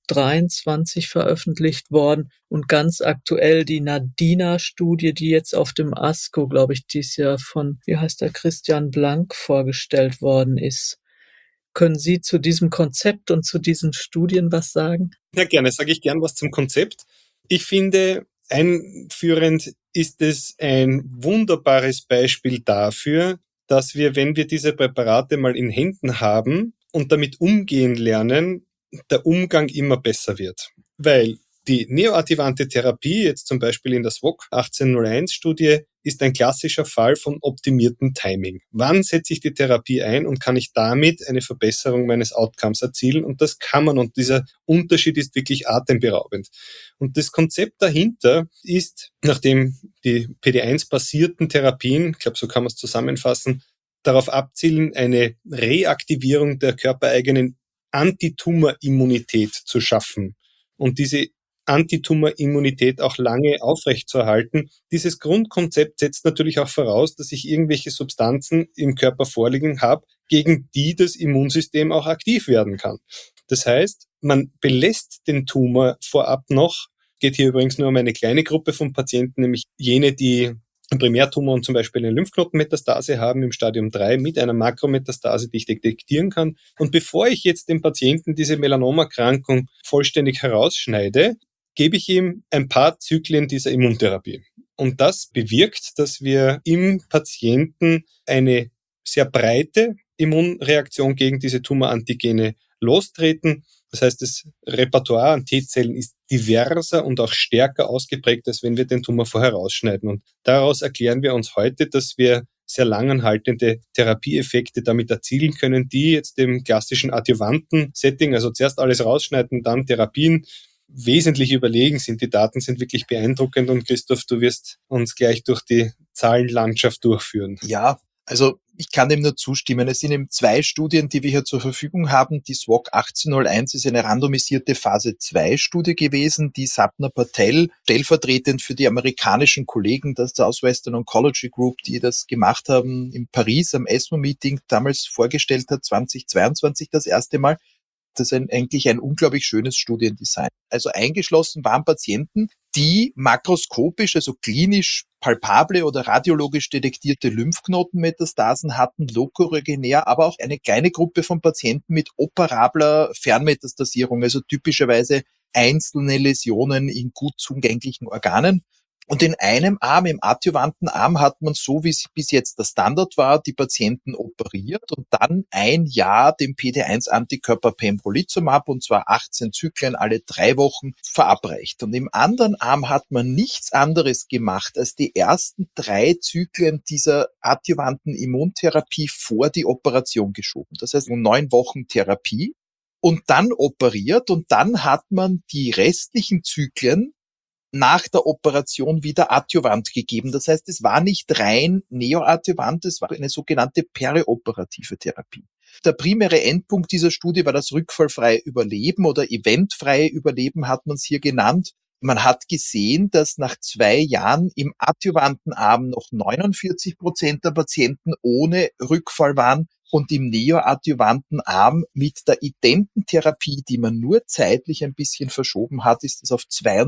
23 veröffentlicht worden. Und ganz aktuell die NADINA-Studie, die jetzt auf dem ASCO, glaube ich, dieses Jahr von, Christian Blank vorgestellt worden ist. Können Sie zu diesem Konzept und zu diesen Studien was sagen? Ja, gerne. Sage ich gern was zum Konzept. Ich finde, einführend ist es ein wunderbares Beispiel dafür, dass wir, wenn wir diese Präparate mal in Händen haben und damit umgehen lernen, der Umgang immer besser wird. Weil die neoadjuvante Therapie, jetzt zum Beispiel in der SWOG 1801-Studie, ist ein klassischer Fall von optimiertem Timing. Wann setze ich die Therapie ein und kann ich damit eine Verbesserung meines Outcomes erzielen? Und das kann man. Und dieser Unterschied ist wirklich atemberaubend. Und das Konzept dahinter ist, nachdem die PD-1-basierten Therapien, ich glaube, so kann man es zusammenfassen, darauf abzielen, eine Reaktivierung der körpereigenen Antitumor-Immunität zu schaffen. Und diese Antitumor-Immunität auch lange aufrechtzuerhalten. Dieses Grundkonzept setzt natürlich auch voraus, dass ich irgendwelche Substanzen im Körper vorliegen habe, gegen die das Immunsystem auch aktiv werden kann. Das heißt, man belässt den Tumor vorab noch. Geht hier übrigens nur um eine kleine Gruppe von Patienten, nämlich jene, die einen Primärtumor und zum Beispiel eine Lymphknotenmetastase haben im Stadium 3 mit einer Makrometastase, die ich detektieren kann. Und bevor ich jetzt dem Patienten diese Melanomerkrankung vollständig herausschneide, gebe ich ihm ein paar Zyklen dieser Immuntherapie. Und das bewirkt, dass wir im Patienten eine sehr breite Immunreaktion gegen diese Tumorantigene lostreten. Das heißt, das Repertoire an T-Zellen ist diverser und auch stärker ausgeprägt, als wenn wir den Tumor vorher rausschneiden. Und daraus erklären wir uns heute, dass wir sehr langanhaltende Therapieeffekte damit erzielen können, die jetzt dem klassischen adjuvanten Setting, also zuerst alles rausschneiden, dann Therapien, wesentlich überlegen sind. Die Daten sind wirklich beeindruckend und Christoph, du wirst uns gleich durch die Zahlenlandschaft durchführen. Ja, also ich kann dem nur zustimmen. Es sind eben 2 Studien, die wir hier zur Verfügung haben. Die SWOG 1801 ist eine randomisierte Phase-2-Studie gewesen, die Sapna Patel, stellvertretend für die amerikanischen Kollegen der Southwestern Oncology Group, die das gemacht haben, in Paris am ESMO-Meeting damals vorgestellt hat, 2022 das erste Mal. Das ist eigentlich ein unglaublich schönes Studiendesign. Also eingeschlossen waren Patienten, die makroskopisch, also klinisch palpable oder radiologisch detektierte Lymphknotenmetastasen hatten, lokoregionär, aber auch eine kleine Gruppe von Patienten mit operabler Fernmetastasierung, also typischerweise einzelne Läsionen in gut zugänglichen Organen. Und in einem Arm, im adjuvanten Arm, hat man, so wie es bis jetzt der Standard war, die Patienten operiert und dann ein Jahr den PD-1-Antikörper Pembrolizumab, und zwar 18 Zyklen alle 3 Wochen, verabreicht. Und im anderen Arm hat man nichts anderes gemacht, als die ersten 3 Zyklen dieser adjuvanten Immuntherapie vor die Operation geschoben. Das heißt, 9 Wochen Therapie und dann operiert, und dann hat man die restlichen Zyklen nach der Operation wieder adjuvant gegeben. Das heißt, es war nicht rein neoadjuvant, es war eine sogenannte perioperative Therapie. Der primäre Endpunkt dieser Studie war das rückfallfreie Überleben oder eventfreie Überleben, hat man es hier genannt. Man hat gesehen, dass nach 2 Jahren im adjuvanten Arm noch 49% der Patienten ohne Rückfall waren und im neoadjuvanten Arm mit der Idententherapie, die man nur zeitlich ein bisschen verschoben hat, ist es auf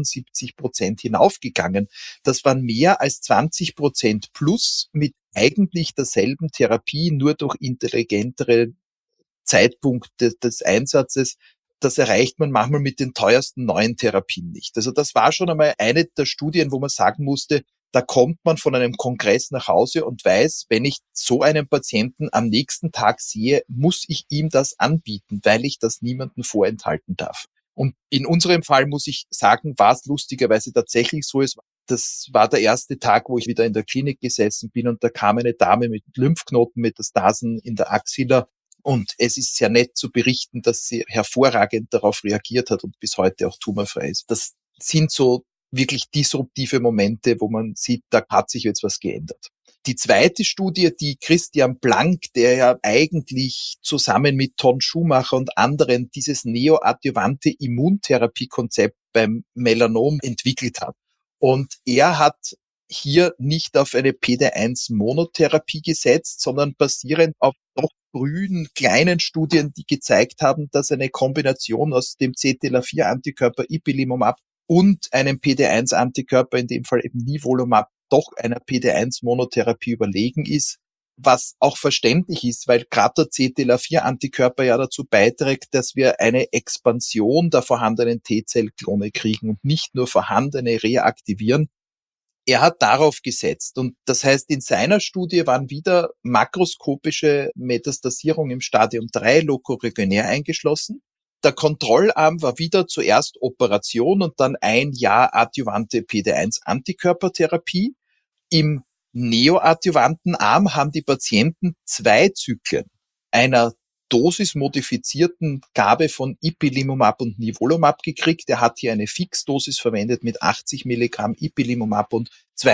72% hinaufgegangen. Das waren mehr als 20% plus mit eigentlich derselben Therapie, nur durch intelligentere Zeitpunkt des Einsatzes. Das erreicht man manchmal mit den teuersten neuen Therapien nicht. Also das war schon einmal eine der Studien, wo man sagen musste, da kommt man von einem Kongress nach Hause und weiß, wenn ich so einen Patienten am nächsten Tag sehe, muss ich ihm das anbieten, weil ich das niemandem vorenthalten darf. Und in unserem Fall muss ich sagen, war es lustigerweise tatsächlich so. Das war der erste Tag, wo ich wieder in der Klinik gesessen bin, und da kam eine Dame mit Lymphknotenmetastasen in der Axilla. Und es ist sehr nett zu berichten, dass sie hervorragend darauf reagiert hat und bis heute auch tumorfrei ist. Das sind so wirklich disruptive Momente, wo man sieht, da hat sich jetzt was geändert. Die zweite Studie, die Christian Blank, der ja eigentlich zusammen mit Ton Schumacher und anderen dieses neoadjuvante Immuntherapiekonzept beim Melanom entwickelt hat. Und er hat hier nicht auf eine PD-1-Monotherapie gesetzt, sondern basierend auf doch frühen, kleinen Studien, die gezeigt haben, dass eine Kombination aus dem CTLA-4-Antikörper Ipilimumab und einem PD-1-Antikörper, in dem Fall eben Nivolumab, doch einer PD-1-Monotherapie überlegen ist, was auch verständlich ist, weil gerade der CTLA-4-Antikörper ja dazu beiträgt, dass wir eine Expansion der vorhandenen T-Zell-Klone kriegen und nicht nur vorhandene reaktivieren. Er hat darauf gesetzt, und das heißt, in seiner Studie waren wieder makroskopische Metastasierung im Stadium 3 lokoregionär eingeschlossen. Der Kontrollarm war wieder zuerst Operation und dann 1 Jahr adjuvante PD-1-Antikörpertherapie. Im neoadjuvanten Arm haben die Patienten 2 Zyklen einer dosismodifizierten Gabe von Ipilimumab und Nivolumab gekriegt. Er hat hier eine Fixdosis verwendet mit 80 Milligramm Ipilimumab und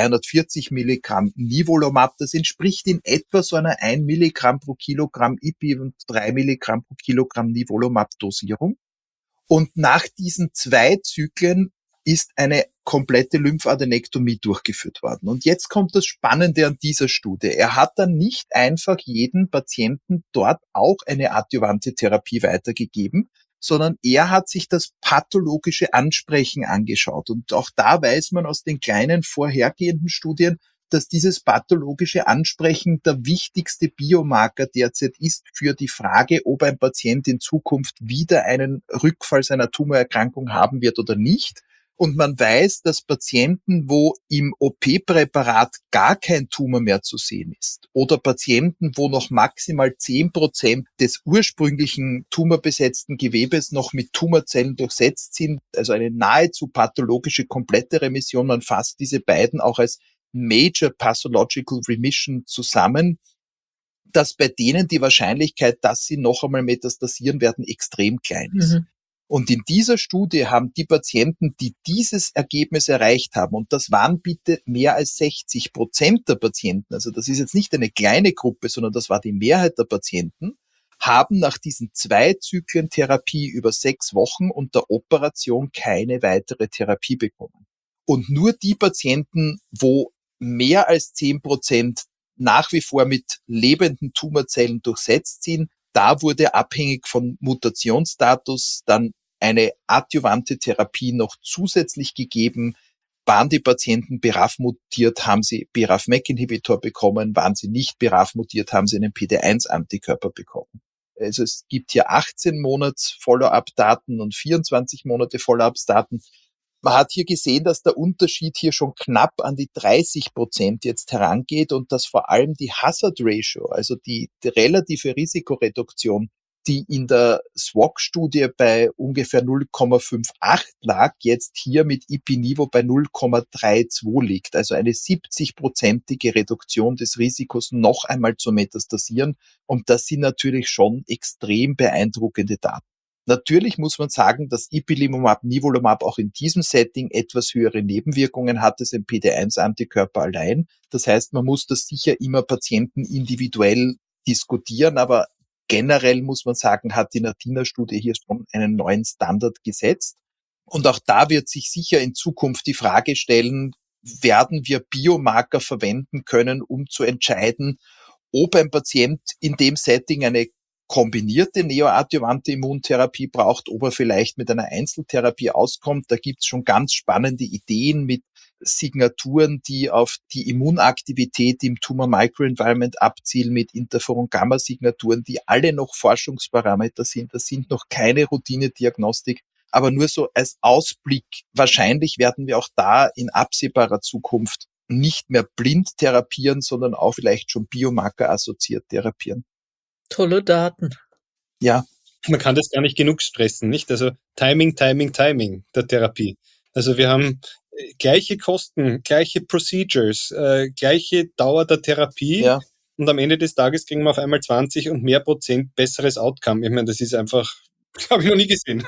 240 Milligramm Nivolumab. Das entspricht in etwa so einer 1 Milligramm pro Kilogramm Ipi und 3 Milligramm pro Kilogramm Nivolumab-Dosierung. Und nach diesen 2 Zyklen ist eine komplette Lymphadenektomie durchgeführt worden. Und jetzt kommt das Spannende an dieser Studie. Er hat dann nicht einfach jeden Patienten dort auch eine adjuvante Therapie weitergegeben, sondern er hat sich das pathologische Ansprechen angeschaut. Und auch da weiß man aus den kleinen vorhergehenden Studien, dass dieses pathologische Ansprechen der wichtigste Biomarker derzeit ist für die Frage, ob ein Patient in Zukunft wieder einen Rückfall seiner Tumorerkrankung haben wird oder nicht. Und man weiß, dass Patienten, wo im OP-Präparat gar kein Tumor mehr zu sehen ist, oder Patienten, wo noch maximal 10% des ursprünglichen tumorbesetzten Gewebes noch mit Tumorzellen durchsetzt sind, also eine nahezu pathologische komplette Remission, man fasst diese beiden auch als Major Pathological Remission zusammen, dass bei denen die Wahrscheinlichkeit, dass sie noch einmal metastasieren werden, extrem klein ist. Mhm. Und in dieser Studie haben die Patienten, die dieses Ergebnis erreicht haben, und das waren bitte mehr als 60% der Patienten, also das ist jetzt nicht eine kleine Gruppe, sondern das war die Mehrheit der Patienten, haben nach diesen 2 Zyklen Therapie über 6 Wochen und der Operation keine weitere Therapie bekommen. Und nur die Patienten, wo mehr als 10% nach wie vor mit lebenden Tumorzellen durchsetzt sind, da wurde abhängig von Mutationsstatus dann eine adjuvante Therapie noch zusätzlich gegeben, Waren die Patienten BRAF mutiert, haben sie BRAF-MEK-Inhibitor bekommen, waren sie nicht BRAF mutiert, haben sie einen PD-1-Antikörper bekommen. Also es gibt hier 18 Monats Follow-up-Daten und 24 Monate Follow-up-Daten. Man hat hier gesehen, dass der Unterschied hier schon knapp an die 30% jetzt herangeht und dass vor allem die Hazard Ratio, also die relative Risikoreduktion, die in der SWOG-Studie bei ungefähr 0,58 lag, jetzt hier mit Ipi-Nivo bei 0,32 liegt. Also eine 70-prozentige Reduktion des Risikos noch einmal zu metastasieren. Und das sind natürlich schon extrem beeindruckende Daten. Natürlich muss man sagen, dass Ipilimumab, Nivolumab auch in diesem Setting etwas höhere Nebenwirkungen hat als ein PD-1-Antikörper allein. Das heißt, man muss das sicher immer Patienten individuell diskutieren, aber generell muss man sagen, hat die NATINA-Studie hier schon einen neuen Standard gesetzt. Und auch da wird sich sicher in Zukunft die Frage stellen, werden wir Biomarker verwenden können, um zu entscheiden, ob ein Patient in dem Setting eine kombinierte neoadjuvante Immuntherapie braucht, ob er vielleicht mit einer Einzeltherapie auskommt. Da gibt's schon ganz spannende Ideen mit Signaturen, die auf die Immunaktivität im Tumor Microenvironment abzielen, mit Interferon-Gamma-Signaturen, die alle noch Forschungsparameter sind. Das sind noch keine Routine-Diagnostik, aber nur so als Ausblick. Wahrscheinlich werden wir auch da in absehbarer Zukunft nicht mehr blind therapieren, sondern auch vielleicht schon Biomarker-assoziiert therapieren. Tolle Daten. Ja, Man kann das gar nicht genug stressen, nicht? Also Timing der Therapie. Also wir haben gleiche Kosten, gleiche Procedures, gleiche Dauer der Therapie. ja. Und am Ende des Tages kriegen wir auf einmal 20 und mehr Prozent besseres Outcome. Ich meine, das ist einfach, habe ich noch nie gesehen.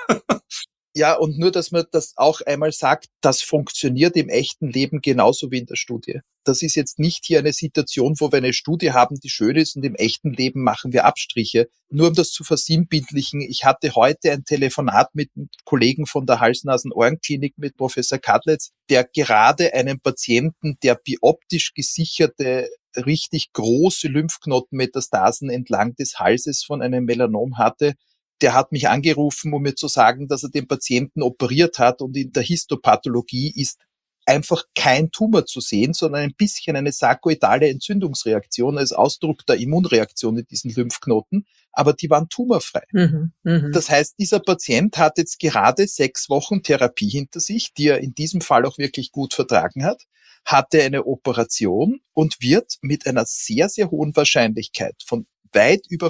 Ja, und nur, dass man das auch einmal sagt, das funktioniert im echten Leben genauso wie in der Studie. Das ist jetzt nicht hier eine Situation, wo wir eine Studie haben, die schön ist und im echten Leben machen wir Abstriche. Nur um das zu versinnbildlichen, ich hatte heute ein Telefonat mit einem Kollegen von der Hals-Nasen-Ohren-Klinik mit Professor Kadletz, der gerade einen Patienten, der bioptisch gesicherte, richtig große Lymphknotenmetastasen entlang des Halses von einem Melanom hatte. Der hat mich angerufen, um mir zu sagen, dass er den Patienten operiert hat und in der Histopathologie ist einfach kein Tumor zu sehen, sondern ein bisschen eine sarkoidale Entzündungsreaktion als Ausdruck der Immunreaktion in diesen Lymphknoten, aber die waren tumorfrei. Das heißt, dieser Patient hat jetzt gerade 6 Wochen Therapie hinter sich, die er in diesem Fall auch wirklich gut vertragen hat, hatte eine Operation und wird mit einer sehr, sehr hohen Wahrscheinlichkeit von weit über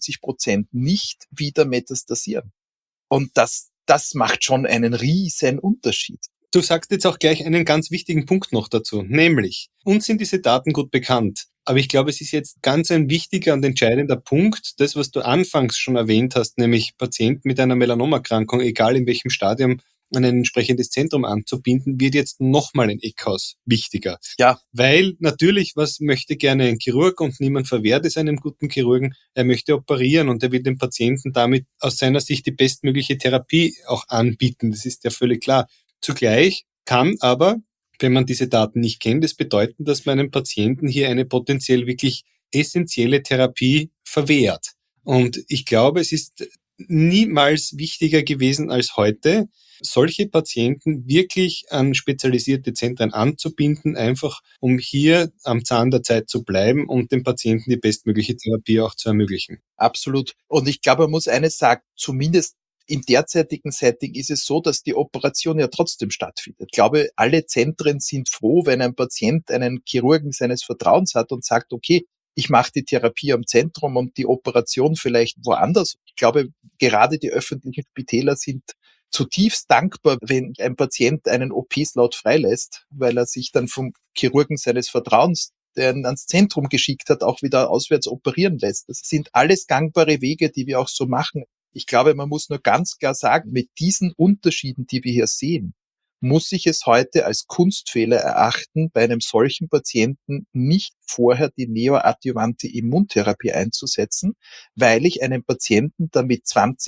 95% nicht wieder metastasieren. Und das macht schon einen riesen Unterschied. Du sagst jetzt auch gleich einen ganz wichtigen Punkt noch dazu, nämlich, uns sind diese Daten gut bekannt, aber ich glaube, es ist jetzt ganz ein wichtiger und entscheidender Punkt, das, was du anfangs schon erwähnt hast, nämlich Patienten mit einer Melanomerkrankung, egal in welchem Stadium, an ein entsprechendes Zentrum anzubinden, wird jetzt nochmal ein Eckhaus wichtiger. Ja. Weil natürlich, was möchte gerne ein Chirurg und niemand verwehrt es einem guten Chirurgen, er möchte operieren und er will dem Patienten damit aus seiner Sicht die bestmögliche Therapie auch anbieten. Das ist ja völlig klar. Zugleich kann aber, wenn man diese Daten nicht kennt, es bedeuten, dass man einem Patienten hier eine potenziell wirklich essentielle Therapie verwehrt. Und ich glaube, es ist niemals wichtiger gewesen als heute, solche Patienten wirklich an spezialisierte Zentren anzubinden, einfach um hier am Zahn der Zeit zu bleiben und dem Patienten die bestmögliche Therapie auch zu ermöglichen. Absolut. Und ich glaube, man muss eines sagen, zumindest im derzeitigen Setting ist es so, dass die Operation ja trotzdem stattfindet. Ich glaube, alle Zentren sind froh, wenn ein Patient einen Chirurgen seines Vertrauens hat und sagt, okay, ich mache die Therapie am Zentrum und die Operation vielleicht woanders. Ich glaube, gerade die öffentlichen Spitäler sind zutiefst dankbar, wenn ein Patient einen OP-Slot freilässt, weil er sich dann vom Chirurgen seines Vertrauens, der ihn ans Zentrum geschickt hat, auch wieder auswärts operieren lässt. Das sind alles gangbare Wege, die wir auch so machen. Ich glaube, man muss nur ganz klar sagen, mit diesen Unterschieden, die wir hier sehen, muss ich es heute als Kunstfehler erachten, bei einem solchen Patienten nicht vorher die neoadjuvante Immuntherapie einzusetzen, weil ich einen Patienten damit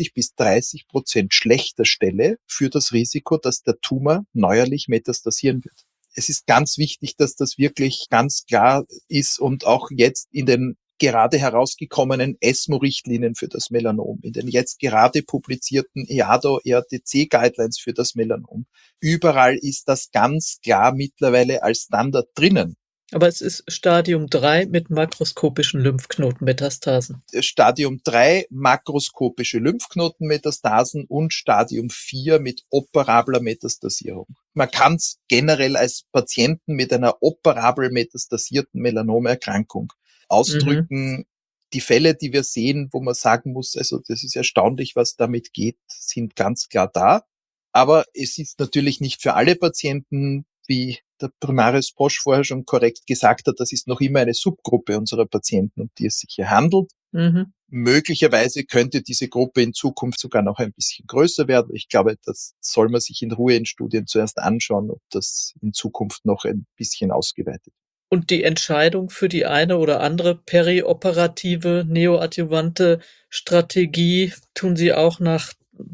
20-30% schlechter stelle für das Risiko, dass der Tumor neuerlich metastasieren wird. Es ist ganz wichtig, dass das wirklich ganz klar ist und auch jetzt in den gerade herausgekommenen ESMO-Richtlinien für das Melanom, in den jetzt gerade publizierten EADO-EADC-Guidelines für das Melanom. Überall ist das ganz klar mittlerweile als Standard drinnen. Aber es ist Stadium 3 mit makroskopischen Lymphknotenmetastasen. Stadium 3 makroskopische Lymphknotenmetastasen und Stadium 4 mit operabler Metastasierung. Man kann es generell als Patienten mit einer operabel metastasierten Melanomerkrankung ausdrücken. Die Fälle, die wir sehen, wo man sagen muss, also das ist erstaunlich, was damit geht, sind ganz klar da. Aber es ist natürlich nicht für alle Patienten, wie der Primaris Posch vorher schon korrekt gesagt hat, das ist noch immer eine Subgruppe unserer Patienten, um die es sich hier handelt. Möglicherweise könnte diese Gruppe in Zukunft sogar noch ein bisschen größer werden. Ich glaube, das soll man sich in Ruhe in Studien zuerst anschauen, ob das in Zukunft noch ein bisschen ausgeweitet wird. Und die Entscheidung für die eine oder andere perioperative, neoadjuvante Strategie tun Sie auch nach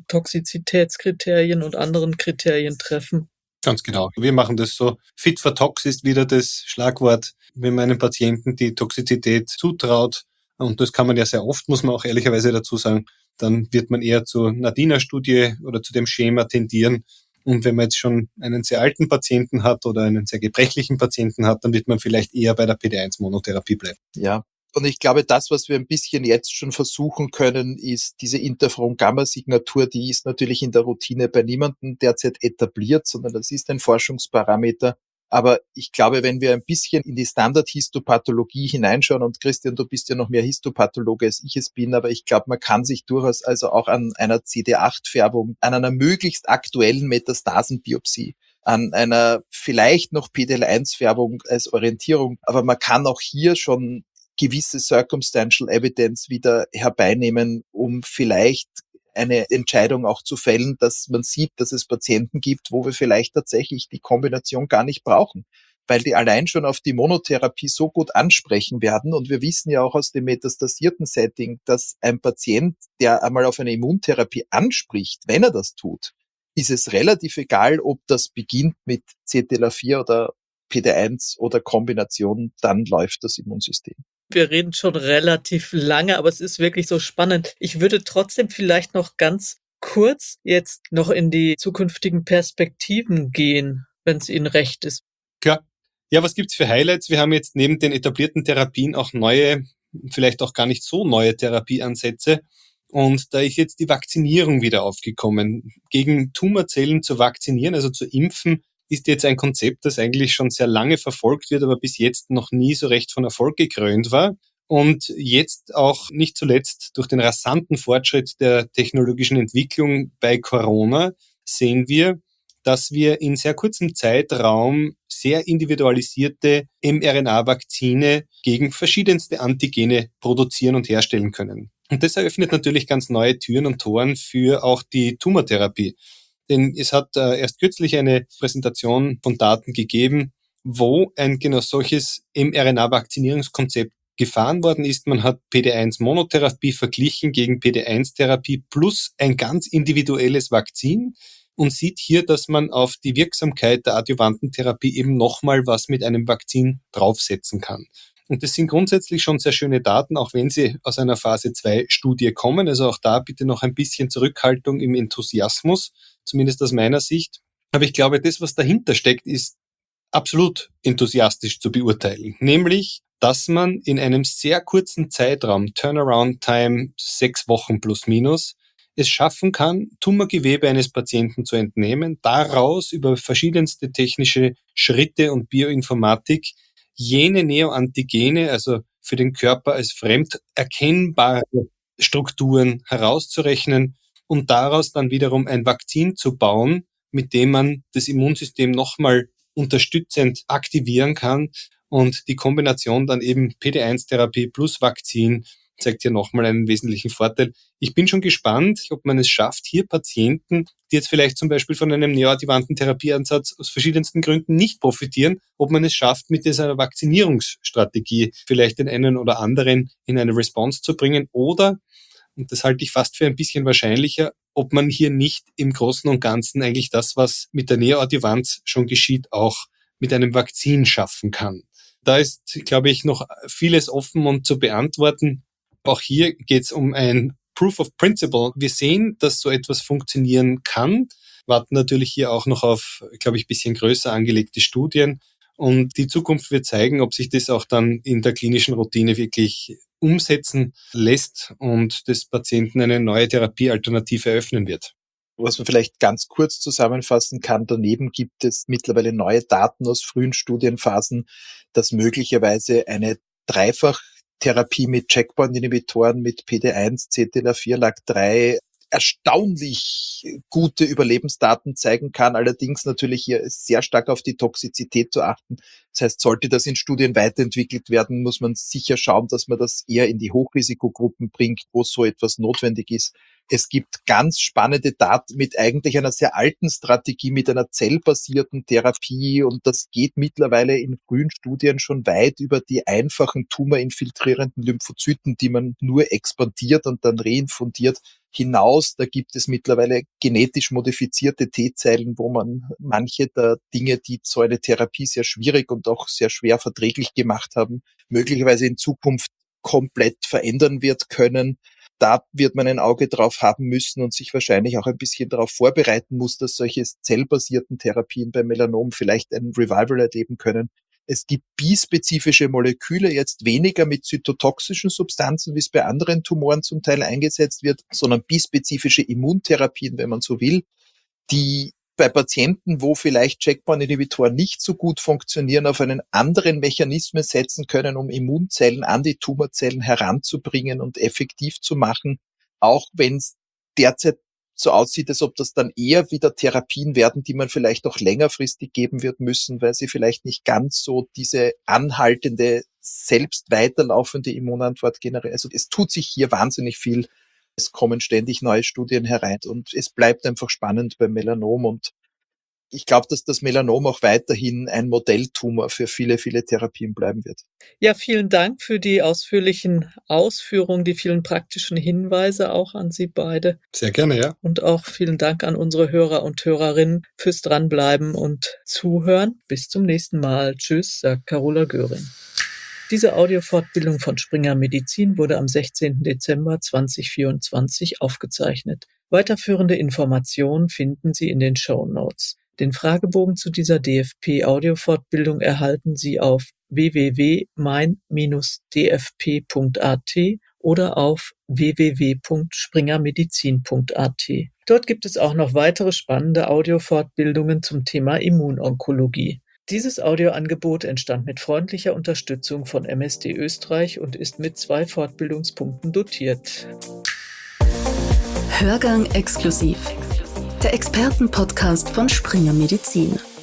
Toxizitätskriterien und anderen Kriterien treffen? Ganz genau. Wir machen das so. Fit for Tox ist wieder das Schlagwort, wenn man einem Patienten die Toxizität zutraut. Und das kann man ja sehr oft, muss man auch ehrlicherweise dazu sagen. Dann wird man eher zur NADINA-Studie oder zu dem Schema tendieren. Und wenn man jetzt schon einen sehr alten Patienten hat oder einen sehr gebrechlichen Patienten hat, dann wird man vielleicht eher bei der PD-1-Monotherapie bleiben. Ja. Und ich glaube, das, was wir ein bisschen jetzt schon versuchen können, ist diese Interferon-Gamma-Signatur, die ist natürlich in der Routine bei niemandem derzeit etabliert, sondern das ist ein Forschungsparameter. Aber ich glaube, wenn wir ein bisschen in die Standardhistopathologie hineinschauen, und Christian, du bist ja noch mehr Histopathologe als ich es bin, aber ich glaube, man kann sich durchaus also auch an einer CD8-Färbung, an einer möglichst aktuellen Metastasenbiopsie, an einer vielleicht noch PDL1-Färbung als Orientierung, aber man kann auch hier schon gewisse Circumstantial Evidence wieder herbeinehmen, um vielleicht eine Entscheidung auch zu fällen, dass man sieht, dass es Patienten gibt, wo wir vielleicht tatsächlich die Kombination gar nicht brauchen, weil die allein schon auf die Monotherapie so gut ansprechen werden. Und wir wissen ja auch aus dem metastasierten Setting, dass ein Patient, der einmal auf eine Immuntherapie anspricht, wenn er das tut, ist es relativ egal, ob das beginnt mit CTLA4 oder PD1 oder Kombination, dann läuft das Immunsystem. Wir reden schon relativ lange, aber es ist wirklich so spannend. Ich würde trotzdem vielleicht noch ganz kurz jetzt noch in die zukünftigen Perspektiven gehen, wenn es Ihnen recht ist. Klar. Ja, was gibt's für Highlights? Wir haben jetzt neben den etablierten Therapien auch neue, vielleicht auch gar nicht so neue Therapieansätze. Und da ist jetzt die Vakzinierung wieder aufgekommen. Gegen Tumorzellen zu vaccinieren, also zu impfen, ist jetzt ein Konzept, das eigentlich schon sehr lange verfolgt wird, aber bis jetzt noch nie so recht von Erfolg gekrönt war. Und jetzt auch nicht zuletzt durch den rasanten Fortschritt der technologischen Entwicklung bei Corona sehen wir, dass wir in sehr kurzem Zeitraum sehr individualisierte mRNA-Vakzine gegen verschiedenste Antigene produzieren und herstellen können. Und das eröffnet natürlich ganz neue Türen und Toren für auch die Tumortherapie. Denn es hat erst kürzlich eine Präsentation von Daten gegeben, wo ein genau solches mRNA-Vakzinierungskonzept gefahren worden ist. Man hat PD1-Monotherapie verglichen gegen PD1-Therapie plus ein ganz individuelles Vakzin und sieht hier, dass man auf die Wirksamkeit der adjuvanten Therapie eben nochmal was mit einem Vakzin draufsetzen kann. Und das sind grundsätzlich schon sehr schöne Daten, auch wenn sie aus einer Phase-2-Studie kommen. Also auch da bitte noch ein bisschen Zurückhaltung im Enthusiasmus, zumindest aus meiner Sicht. Aber ich glaube, das, was dahinter steckt, ist absolut enthusiastisch zu beurteilen. Nämlich, dass man in einem sehr kurzen Zeitraum, Turnaround Time 6 Wochen plus minus, es schaffen kann, Tumorgewebe eines Patienten zu entnehmen, daraus über verschiedenste technische Schritte und Bioinformatik jene Neoantigene, also für den Körper als fremd erkennbare Strukturen herauszurechnen und daraus dann wiederum ein Vakzin zu bauen, mit dem man das Immunsystem nochmal unterstützend aktivieren kann und die Kombination dann eben PD1-Therapie plus Vakzin zeigt hier nochmal einen wesentlichen Vorteil. Ich bin schon gespannt, ob man es schafft, hier Patienten, die jetzt vielleicht zum Beispiel von einem neoadjuvanten Therapieansatz aus verschiedensten Gründen nicht profitieren, ob man es schafft, mit dieser Vakzinierungsstrategie vielleicht den einen oder anderen in eine Response zu bringen oder, und das halte ich fast für ein bisschen wahrscheinlicher, ob man hier nicht im Großen und Ganzen eigentlich das, was mit der Neoadjuvanz schon geschieht, auch mit einem Vakzin schaffen kann. Da ist, glaube ich, noch vieles offen und zu beantworten. Auch hier geht es um ein Proof of Principle. Wir sehen, dass so etwas funktionieren kann, warten natürlich hier auch noch auf, glaube ich, ein bisschen größer angelegte Studien. Und die Zukunft wird zeigen, ob sich das auch dann in der klinischen Routine wirklich umsetzen lässt und des Patienten eine neue Therapiealternative eröffnen wird. Was man vielleicht ganz kurz zusammenfassen kann, daneben gibt es mittlerweile neue Daten aus frühen Studienphasen, dass möglicherweise eine Dreifachtherapie mit Checkpoint-Inhibitoren, mit PD1, CTLA4, LAG3 erstaunlich gute Überlebensdaten zeigen kann, allerdings natürlich hier sehr stark auf die Toxizität zu achten. Das heißt, sollte das in Studien weiterentwickelt werden, muss man sicher schauen, dass man das eher in die Hochrisikogruppen bringt, wo so etwas notwendig ist. Es gibt ganz spannende Daten mit eigentlich einer sehr alten Strategie, mit einer zellbasierten Therapie, und das geht mittlerweile in frühen Studien schon weit über die einfachen tumorinfiltrierenden Lymphozyten, die man nur expandiert und dann reinfundiert, hinaus. Da gibt es mittlerweile genetisch modifizierte T-Zellen, wo man manche der Dinge, die so eine Therapie sehr schwierig und auch sehr schwer verträglich gemacht haben, möglicherweise in Zukunft komplett verändern wird können. Da wird man ein Auge drauf haben müssen und sich wahrscheinlich auch ein bisschen darauf vorbereiten muss, dass solche zellbasierten Therapien bei Melanom vielleicht ein Revival erleben können. Es gibt bispezifische Moleküle, jetzt weniger mit zytotoxischen Substanzen, wie es bei anderen Tumoren zum Teil eingesetzt wird, sondern bispezifische Immuntherapien, wenn man so will, die bei Patienten, wo vielleicht Checkpoint-Inhibitoren nicht so gut funktionieren, auf einen anderen Mechanismus setzen können, um Immunzellen an die Tumorzellen heranzubringen und effektiv zu machen, auch wenn es derzeit so aussieht, als ob das dann eher wieder Therapien werden, die man vielleicht auch längerfristig geben wird müssen, weil sie vielleicht nicht ganz so diese anhaltende, selbst weiterlaufende Immunantwort generieren. Also es tut sich hier wahnsinnig viel. Es kommen ständig neue Studien herein und es bleibt einfach spannend beim Melanom, und ich glaube, dass das Melanom auch weiterhin ein Modelltumor für viele, viele Therapien bleiben wird. Ja, vielen Dank für die ausführlichen Ausführungen, die vielen praktischen Hinweise auch an Sie beide. Sehr gerne, ja. Und auch vielen Dank an unsere Hörer und Hörerinnen fürs Dranbleiben und Zuhören. Bis zum nächsten Mal. Tschüss, sagt Carola Göring. Diese Audiofortbildung von Springer Medizin wurde am 16. Dezember 2024 aufgezeichnet. Weiterführende Informationen finden Sie in den Shownotes. Den Fragebogen zu dieser DFP-Audiofortbildung erhalten Sie auf www.mein-dfp.at oder auf www.springermedizin.at. Dort gibt es auch noch weitere spannende Audiofortbildungen zum Thema Immunonkologie. Dieses Audioangebot entstand mit freundlicher Unterstützung von MSD Österreich und ist mit 2 Fortbildungspunkten dotiert. Hörgang exklusiv. Der Expertenpodcast von Springer Medizin.